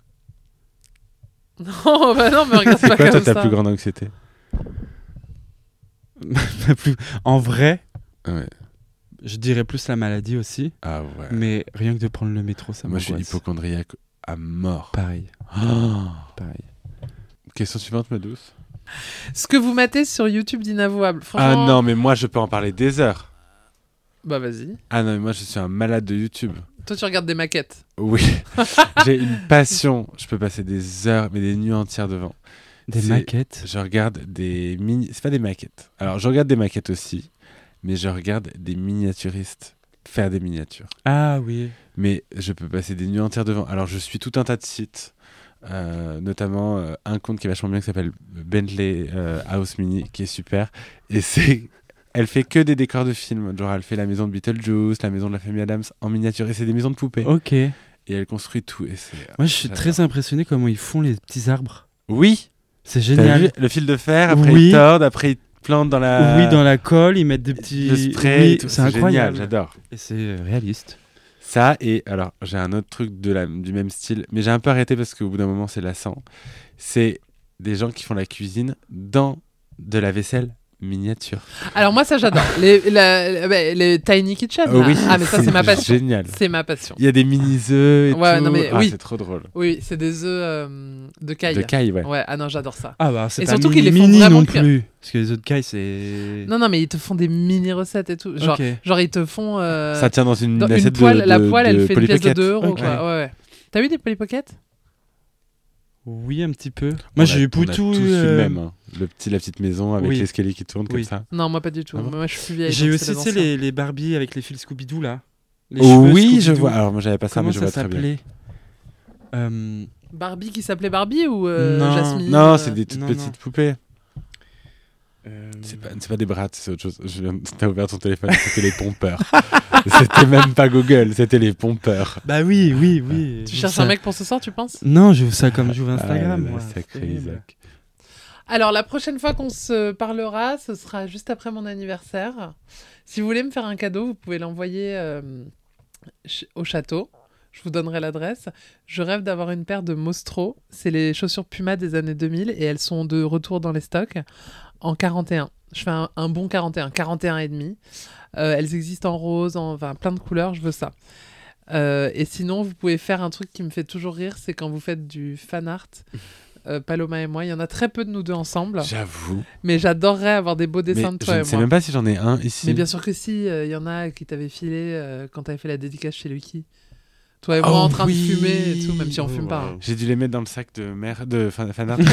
Non, bah non, mais regarde C'est pas quoi, toi, comme ta ça. plus grande anxiété? Ma plus- En vrai, Ouais. je dirais plus la maladie aussi. Ah ouais. Mais rien que de prendre le métro, ça Moi, je suis m'angoisse. hypochondriaque à mort. Pareil, Oh. pareil. Question suivante, ma douce. Ce que vous matez sur YouTube d'Inavouable, Ah franchement... non, mais moi, je peux en parler des heures. Bah vas-y. Ah non, mais moi, je suis un malade de YouTube. Toi, tu regardes des maquettes. Oui. J'ai une passion. Je peux passer des heures, mais des nuits entières devant. Des C'est- maquettes. Je regarde des mini... C'est pas des maquettes. Alors, je regarde des maquettes aussi, mais je regarde des miniaturistes faire des miniatures. Ah oui. Mais je peux passer des nuits entières devant. Alors, je suis tout un tas de sites, euh, notamment euh, un compte qui est vachement bien qui s'appelle Bentley euh, House Mini, qui est super. Et c'est... Elle fait que des décors de films. Genre, elle fait la maison de Beetlejuice, la maison de la famille Adams en miniature. Et c'est des maisons de poupées. Ok. Et elle construit tout. Et c'est... Moi, je suis j'adore. très impressionné comment ils font les petits arbres. Oui. C'est T'as génial. vu le fil de fer, après Oui. ils tordent, après ils plantent dans la... Oui, dans la colle, ils mettent des petits. le spray, Oui, et tout. c'est incroyable. génial, j'adore. Et c'est euh, réaliste. Ça, et alors, j'ai un autre truc de la, du même style, mais j'ai un peu arrêté parce qu'au bout d'un moment, c'est lassant. C'est des gens qui font la cuisine dans de la vaisselle miniature. Alors moi, ça, j'adore. les, la- la- bah, les Tiny Kitchen. Oh là. oui, Ah, mais ça, c'est ma passion. Génial. C'est ma passion. Il y a des mini-œufs et Ouais, tout. non, mais Ah, oui. c'est trop drôle. Oui, c'est des œufs euh, de caille. De caille, ouais. Ouais, ah non, j'adore ça. Ah bah, c'est Et pas surtout mini, qu'ils les font mini vraiment non cuire. plus. Parce que les autres cailles, c'est. Non, non, mais ils te font des mini recettes et tout. Genre, Ok. genre ils te font. euh, Ça tient dans une dans une assiette poêle, de, de, la poêle, elle de fait une pièce de Polly deux euros. Pocket. Quoi. Ouais, ouais. T'as eu des Polly Pocket? Oui, un petit peu. On Moi, a- j'ai eu on a Poutou. tous eu euh, le même. hein. Le petit, la petite maison avec Oui. l'escalier qui tourne comme Oui. ça. Non, moi pas du tout. Ah bon Moi, je suis plus vieille. J'ai eu donc aussi, c'est tu sais, anciens. les, les Barbie avec les fils Scooby-Doo là. Les Oh cheveux oui, je Scooby-Doo. vois. Alors, moi, j'avais pas ça, Comment mais je vois ça très bien. s'appelait Euh, Barbie qui s'appelait Barbie ou euh, Non. Jasmine Non, euh, c'est des toutes non, petites non. poupées. euh, C'est pas, c'est pas des brats, c'est autre chose. Je viens... T'as ouvert ton téléphone, c'était les pompeurs. C'était même pas Google, c'était les pompeurs. Bah oui, oui, oui. Tu J'ouvre cherches ça- un mec pour ce soir, tu penses? Non, j'ouvre ça comme j'ouvre Instagram. Ah, moi. là, sacré C'est horrible. Isaac. Alors, la prochaine fois qu'on se parlera, ce sera juste après mon anniversaire. Si vous voulez me faire un cadeau, vous pouvez l'envoyer euh, ch- au château. Je vous donnerai l'adresse. Je rêve d'avoir une paire de Mostro. C'est les chaussures Puma des années deux mille et elles sont de retour dans les stocks en quarante et un. Je fais un, un bon quarante et un, quarante et un et demi. Euh, elles existent en rose, en enfin, plein de couleurs, je veux ça. Euh, et sinon, vous pouvez faire un truc qui me fait toujours rire, c'est quand vous faites du fan art. Euh, Paloma et moi, il y en a très peu de nous deux ensemble, J'avoue. mais j'adorerais avoir des beaux dessins Mais de je toi ne et sais moi. même pas si j'en ai un ici. Mais bien sûr que si, il y en a qui t'avaient filé euh, quand t'avais fait la dédicace chez Lucky. Toi et moi Oh en train oui. de fumer et tout, même si on Oh, fume pas. wow. hein. J'ai dû les mettre dans le sac de merde de fan, fan art.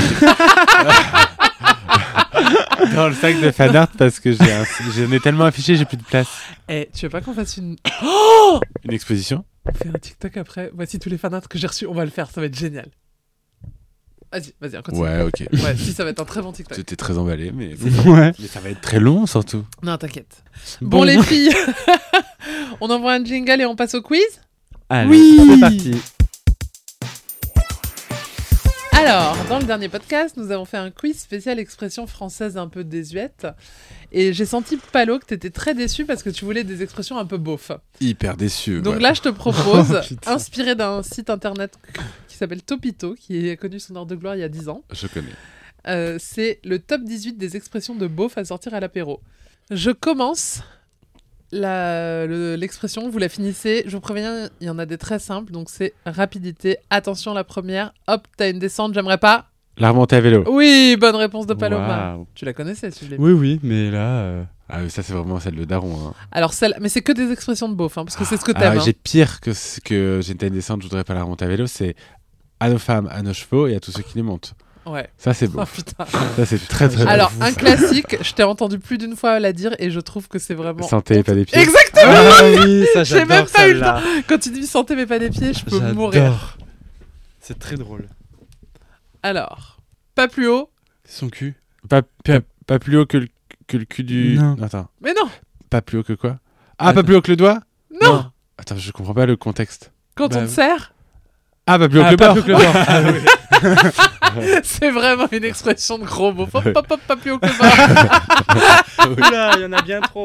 Dans le sac de fan art parce que j'ai un... j'en ai tellement affiché, j'ai plus de place. Eh, tu veux pas qu'on fasse une... Une exposition. On fait un TikTok après. Voici tous les fanarts que j'ai reçus. On va le faire, ça va être génial. Vas-y, vas-y, on continue. Ouais, ok. Ouais, si, ça va être un très bon TikTok. J'étais très emballé, mais... Ouais. mais ça va être très long surtout. Non, t'inquiète. Bon, Bon. les filles, on envoie un jingle et on passe au quiz. Allez, Oui. c'est parti. Alors, dans le dernier podcast, nous avons fait un quiz spécial expression française un peu désuète. Et j'ai senti, Palo, que t'étais très déçu parce que tu voulais des expressions un peu beauf. Hyper déçu. Donc ouais. là, je te propose, Oh, putain. inspiré d'un site internet qui s'appelle Topito, qui a connu son heure de gloire il y a dix ans, Je connais. euh, c'est le top dix-huit des expressions de beauf à sortir à l'apéro. Je commence la- le- l'expression, vous la finissez. Je vous préviens, il y en a des très simples, donc c'est rapidité. Attention, la première. Hop, t'as une descente, j'aimerais pas. La remontée à vélo. Oui, bonne réponse de Paloma. Waouh. Tu la connaissais, si je l'ai Oui, oui, mais là. euh, Ah oui, ça c'est vraiment celle de Daron. Hein. Alors, celle... mais c'est que des expressions de beauf, hein, parce que c'est ce que t'aimes. Ah, hein. j'ai pire que ce que j'étais une descente, je voudrais pas la remonter à vélo, c'est à nos femmes, à nos chevaux et à tous ceux qui les montent. Ouais. Ça c'est beau. Oh putain. Ça c'est très très Alors, beau. un classique, je t'ai entendu plus d'une fois la dire et je trouve que c'est vraiment. Santé et pas des pieds. Exactement. Ah oui, ça J'ai même j'adore pas eu le celle-là. Quand tu dis santé mais pas des pieds, je peux mourir. J'adore. C'est très drôle. Alors, pas plus haut. Son cul. Pas, pas, pas plus haut que le, que le cul du... Non. Attends. Mais non, Pas plus haut que quoi Ah, Attends. pas plus haut que le doigt non. Attends, je comprends pas le contexte. Quand Bah, on te serre, Ah, pas plus haut Ah, que le pas bord plus que le bord. Ah oui. c'est vraiment une expression de gros beau. Hop, hop, hop, pas plus haut que le bas. Oula, il y en a bien trop.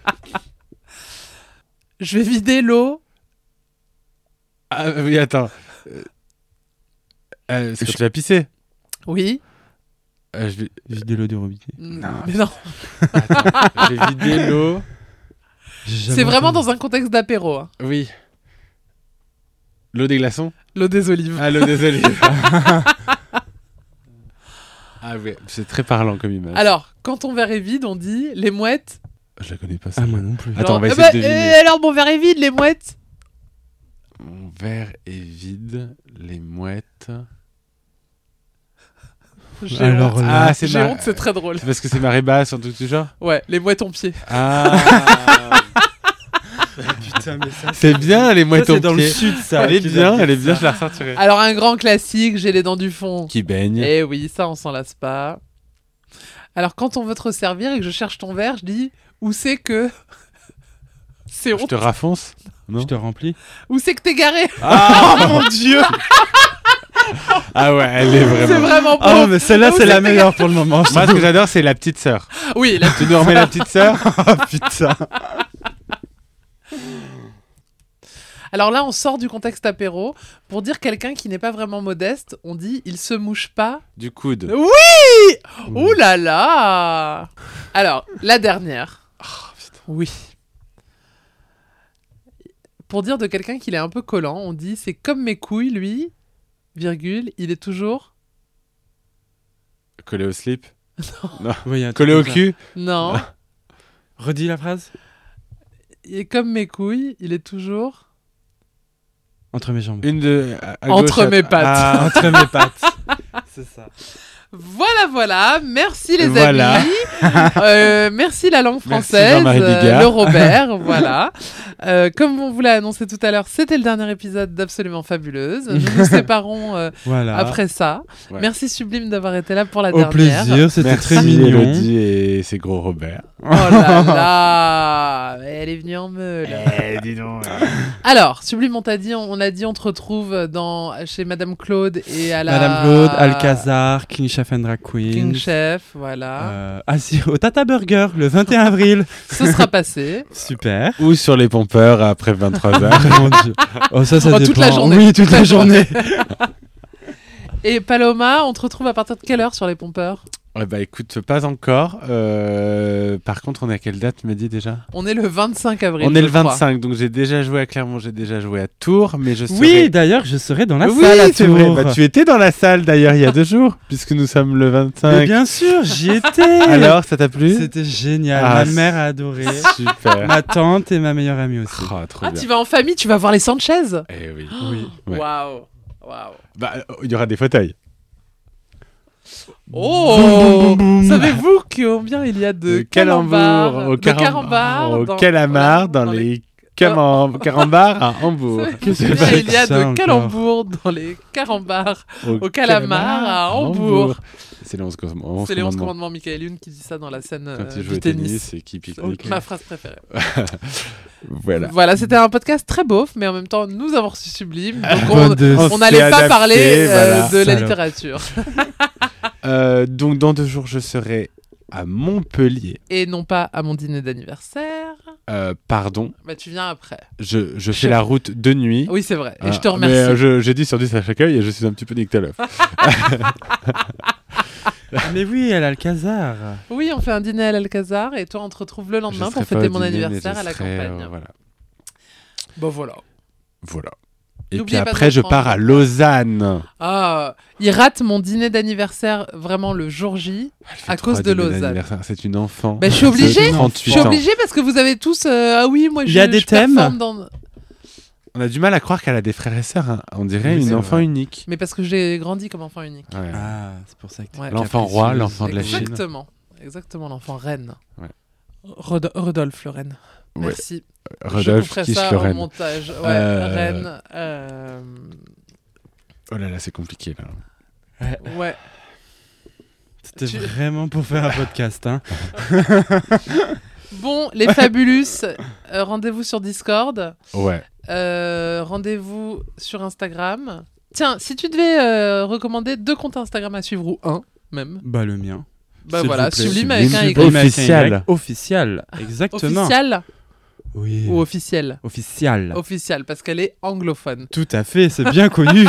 Je vais vider l'eau. Ah oui, attends. Euh, euh, c'est quand Je- tu vas pisser. Oui. Euh, je vais, Vider l'eau du robinet. Non. Mais non, je vais vider l'eau. c'est vraiment dans un contexte d'apéro. hein. Oui. L'eau des glaçons L'eau des olives. Ah, l'eau des olives. Ah ouais, c'est très parlant comme image. Alors, quand ton verre est vide, on dit les mouettes. Je la connais pas ça. Ah, moi non plus. Attends, on va eh essayer de ben, deviner. eh, alors, mon verre est vide, les mouettes. Mon verre est vide, les mouettes. J'ai Alors honte. là- Ah, c'est J'ai ma- honte, c'est très drôle. C'est parce que c'est marée basse, en tout du genre Ouais, les mouettes ont pied. Ah Putain, mais ça. C'est bien, les Ça, mouettes c'est au dans le pied. sud, ça. Elle est qu'ils bien, appellent elle est bien, ça. je la ressortirai. Alors, un grand classique, j'ai les dents du fond. Qui baigne. Eh oui, ça, on s'en lasse pas. Alors, quand on veut te resservir et que je cherche ton verre, je dis où c'est que. C'est Je honte. te rafonce Non Je te remplis. Où c'est que t'es garé. Ah mon dieu Ah ouais, elle est C'est vraiment... vraiment beau. Oh, mais celle-là, Où c'est la que t'es meilleure pour le moment. je Moi, ce trouve. que j'adore, c'est la petite sœur. garé. Oui, là. Tu nous remets la petite sœur Oh putain. Alors là, on sort du contexte apéro. Pour dire quelqu'un qui n'est pas vraiment modeste, on dit il se mouche pas. Du coude. Oui. Ouh là là. Alors, la dernière. Oui. Pour dire de quelqu'un qu'il est un peu collant, on dit c'est comme mes couilles, lui, virgule, il est toujours. Collé au slip. Oui, un truc Collé au comme ça. cul. Non. Redis la phrase. Il est comme mes couilles, il est toujours. Entre mes jambes. Une de... à- à Entre gauche, à- mes pattes. Ah, Entre mes pattes. C'est ça. Voilà, voilà. Merci les Voilà. amis. Euh, merci la langue Merci française. Jean-Marie euh, Bigard. le Robert, voilà. Euh, comme on vous l'a annoncé tout à l'heure, c'était le dernier épisode d'Absolument Fabuleuse. Nous nous séparons euh, Voilà. après ça. Ouais. Merci Sublime d'avoir été là pour la Au dernière. plaisir, c'était Merci très mignon. Elodie et c'est gros Robert. Oh là là, elle est venue en meule. Eh, dis donc. Alors, Sublime, on t'a dit, on, on a dit, on te retrouve dans chez Madame Claude et à la Madame Claude, Alcazar, King Chef and Drag Queen. King Chef, voilà. Euh, ah si, au Tata Burger, le vingt et un avril. Ce sera passé. Super. Ou sur les pompeurs après vingt-trois heures. Mon Dieu. Oh, ça, ça Oh, dépend. toute la journée. Oui, toute la journée. Et Paloma, on te retrouve à partir de quelle heure sur les pompeurs? Ouais, bah écoute, pas encore. Euh, Par contre, on est à quelle date, tu m'as dit déjà? On est le vingt-cinq avril. On est je le crois. vingt-cinq, donc j'ai déjà joué à Clermont, j'ai déjà joué à Tours, mais je serai... Oui, d'ailleurs, je serai dans la oui, salle à c'est Tours. vrai. Bah, tu étais dans la salle d'ailleurs il y a deux jours, puisque nous sommes le Mais vingt-cinq. bien sûr, j'y étais. Alors, ça t'a plu? C'était génial. Ah, Ma mère a adoré. Super. Ma tante et ma meilleure amie aussi. Oh, trop Ah, bien. tu vas en famille, tu vas voir les Sanchez. Eh oui. Oui. Ouais. Waouh. Waouh. Bah, il y aura des fauteuils. Oh, Boum, boum, boum. savez-vous combien il y a de calambars, calembour, au de caram- carambars au dans- calamar voilà, dans, les- les camam- carambars à Hambourg. Qu'est-ce que Combien c'est il y a que ça de encore calembours dans les carambars au calamar à Hambourg. C'est les onze commandements. C'est les onze commandements Michael Youn qui dit ça dans la scène euh, Quand il joue du au tennis. tennis et qui pique-nique. Ma phrase préférée. Voilà. Voilà, c'était un podcast très beauf, mais en même temps, nous avons reçu Sublime, donc Bonne on de- on s'est n'allait pas adapté, parler euh, voilà. de la Salope. littérature. Euh, donc, dans deux jours, je serai à Montpellier. Et non pas à mon dîner d'anniversaire. Euh, pardon, Bah, tu viens après. je, je fais Je- la route de nuit. Oui, c'est vrai. Et Ah, je te mais, remercie. euh, je- j'ai dit sur dix à chaque œil et je suis un petit peu nictalof. Ah, mais oui, elle a Alcazar. Oui, on fait un dîner à l'Alcazar et toi, on te retrouve le lendemain Je pour serai pas fêter au mon dîner, mais anniversaire je à la serai, campagne. euh, voilà. Bon, voilà. Voilà. Et puis N'oubliez pas de après, je reprendre. pars à Lausanne. Ah, il rate mon dîner d'anniversaire vraiment le jour J. Elle fait À trois cause de dîners Lausanne. d'anniversaire. C'est une enfant. Bah, je suis obligée. C'est Je trente-huit suis ans. obligée parce que vous avez tous. euh, ah oui, moi je. Il y a des je performe thèmes dans- On a du mal à croire qu'elle a des frères et sœurs. hein. On dirait Oui, une c'est enfant vrai. unique. Mais parce que j'ai grandi comme enfant unique. Ouais. Ah, c'est pour ça que t'es Ouais. L'enfant capricieuse. roi, l'enfant de la Chine. Exactement. Exactement, l'enfant reine. Ouais. Rod- Rodolphe le reine. Ouais. Merci. je Rodolphe couperai quiche ça le en reine. montage. Ouais, Euh, reine. euh, Oh là là, c'est compliqué là. Ouais. C'était Tu- vraiment pour faire un podcast. Hein. Bon, les Fabulous, euh, rendez-vous sur Discord. Ouais. Euh, rendez-vous sur Instagram. Tiens, si tu devais euh, recommander deux comptes Instagram à suivre ou un, même. Bah, le mien. Bah S'il voilà, vous plaît. Sublime avec un Sublime. Y. Sublime avec un Officiel. Y. Officiel, exactement. Officiel Oui. ou officiel Officiel. Officiel, parce qu'elle est anglophone. Tout à fait, c'est bien connu.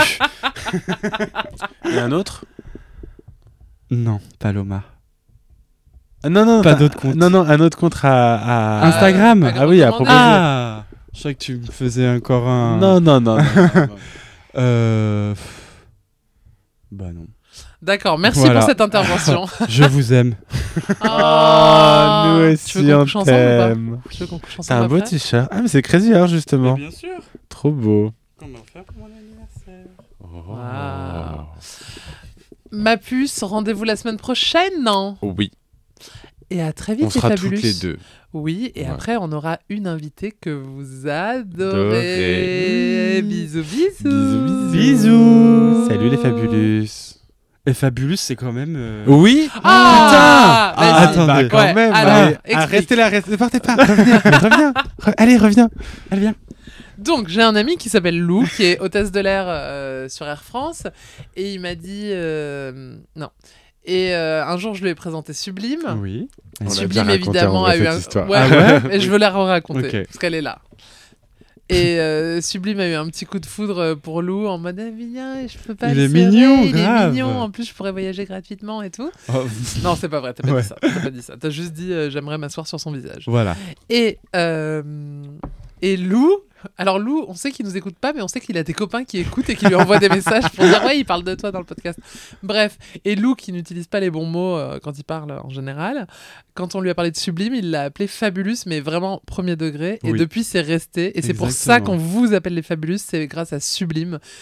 Et un autre Non, Paloma. Ah, Non, non, Pas enfin, d'autre compte. Non, non, un autre compte à. à- Instagram. à Ah oui, à recommander. proposer. Ah, je croyais que tu me faisais encore un. Non, non, non. non, non, non. Euh... pff. Bah non. D'accord, merci Voilà. pour cette intervention. Je vous aime. Ah, nous Tu aussi, veux qu'on on couche ensemble ou pas t'aime. Tu veux qu'on couche T'as ensemble un beau après t-shirt. Ah, mais c'est Crazy Horse, justement. Bien sûr. Trop beau. Comment faire pour mon anniversaire? Oh. Waouh. Ma puce, rendez-vous la semaine prochaine, non? Oui, Et à très vite, on les sera Fabulous. toutes les deux. Oui, et Ouais. après, on aura une invitée que vous adorez. Adorez. Bisous, bisous. Bisous, bisous. Bisous. Salut les Fabulous. Et Fabulous, c'est quand même. euh, Oui. Ah, Putain. vas-y. Ah, attendez. Bah, quand Ouais, même. alors, allez, ah, explique. restez là, restez, ne partez pas. Revenez, reviens. Re- allez, reviens. Allez, viens. Donc, j'ai un ami qui s'appelle Lou, qui est hôtesse de l'air euh, sur Air France, et il m'a dit euh, non. Et euh, un jour, je lui ai présenté Sublime. Oui. On l'a Sublime, déjà raconté évidemment, en a vrai, eu cette un. histoire. Ouais, Ah ouais et je veux la raconter Ok. parce qu'elle est là. Et euh, Sublime a eu un petit coup de foudre pour Lou en mode ah, viens, je peux pas Il le est serrer, mignon, il grave. est mignon. En plus, je pourrais voyager gratuitement et tout. Oh, Non, c'est pas vrai. T'as pas Ouais. dit ça. T'as pas dit ça. T'as juste dit euh, j'aimerais m'asseoir sur son visage. Voilà. Et euh, et Lou. Alors Lou, on sait qu'il nous écoute pas, mais on sait qu'il a des copains qui écoutent et qui lui envoient des messages pour dire ouais, il parle de toi dans le podcast. Bref, et Lou qui n'utilise pas les bons mots euh, quand il parle en général, quand on lui a parlé de Sublime, il l'a appelé Fabulous, mais vraiment premier degré. Et Oui. depuis, c'est resté. Et c'est pour ça Exactement. qu'on vous appelle les Fabulous, c'est grâce à Sublime.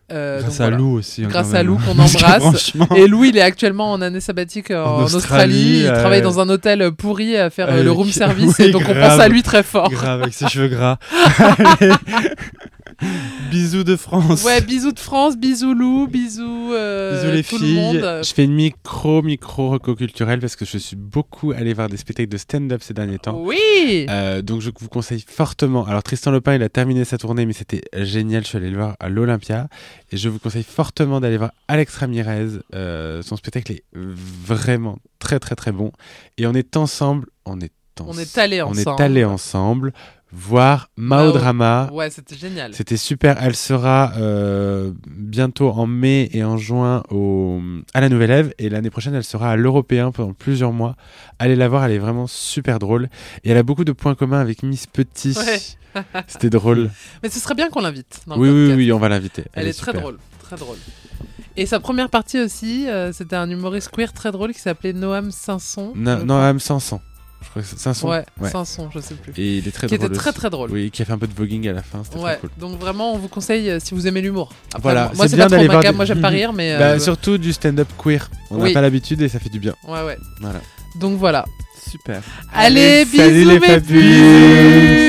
Euh, Grâce donc, à voilà. Lou aussi. hein, Grâce quand à même. Lou qu'on Parce que embrasse. franchement, Et Lou, il est actuellement en année sabbatique euh, en, En Australie. Australie, Il euh, travaille dans un hôtel pourri à faire euh, le avec- room service. oui, et donc on grave. pense à lui très fort. grave avec ses cheveux gras. Allez. Bisous de France. Ouais, bisous de France, bisous Lou, bisous, euh, Bisous les tout filles. le monde. Je fais une micro, micro reco culturelle parce que je suis beaucoup allé voir des spectacles de stand-up ces derniers temps. Oui. Euh, donc je vous conseille fortement. Alors Tristan Lopin, il a terminé sa tournée, mais c'était génial. Je suis allé le voir à l'Olympia et je vous conseille fortement d'aller voir Alex Ramirez. Euh, son spectacle est vraiment très très très bon. Et on est ensemble, on est On est allés on ensemble. est allés ensemble voir Mao Mao. Drama. Ouais, c'était génial. C'était super. Elle sera euh, bientôt en mai et en juin au, à la Nouvelle Ève. Et l'année prochaine, elle sera à l'Européen pendant plusieurs mois. Allez la voir, elle est vraiment super drôle. Et elle a beaucoup de points communs avec Miss Petit. Ouais. C'était drôle. Mais ce serait bien qu'on l'invite. dans le Oui, oui, podcast. oui, on va l'inviter. Elle, est, très super. drôle, très drôle. Et sa première partie aussi, euh, c'était un humoriste queer très drôle qui s'appelait Noam Sanson. Non, je non, crois. Am Sanson. Je crois que c'est Sanson. Ouais, Ouais. Sanson, je sais plus. Et il est très Qui drôle. était très aussi. très drôle. Oui, qui a fait un peu de voguing à la fin. C'était Ouais, très cool. donc vraiment, on vous conseille euh, si vous aimez l'humour. Après, Voilà, moi, moi, c'est c'est bien pas trop d'aller ma voir gamme, des- moi j'aime pas rire, mais. Bah, euh, surtout du stand-up queer. On n'a Oui. pas l'habitude et ça fait du bien. Ouais, ouais. Voilà. Donc voilà. Super. Allez, Salut bisous les mes fabuleux. puces.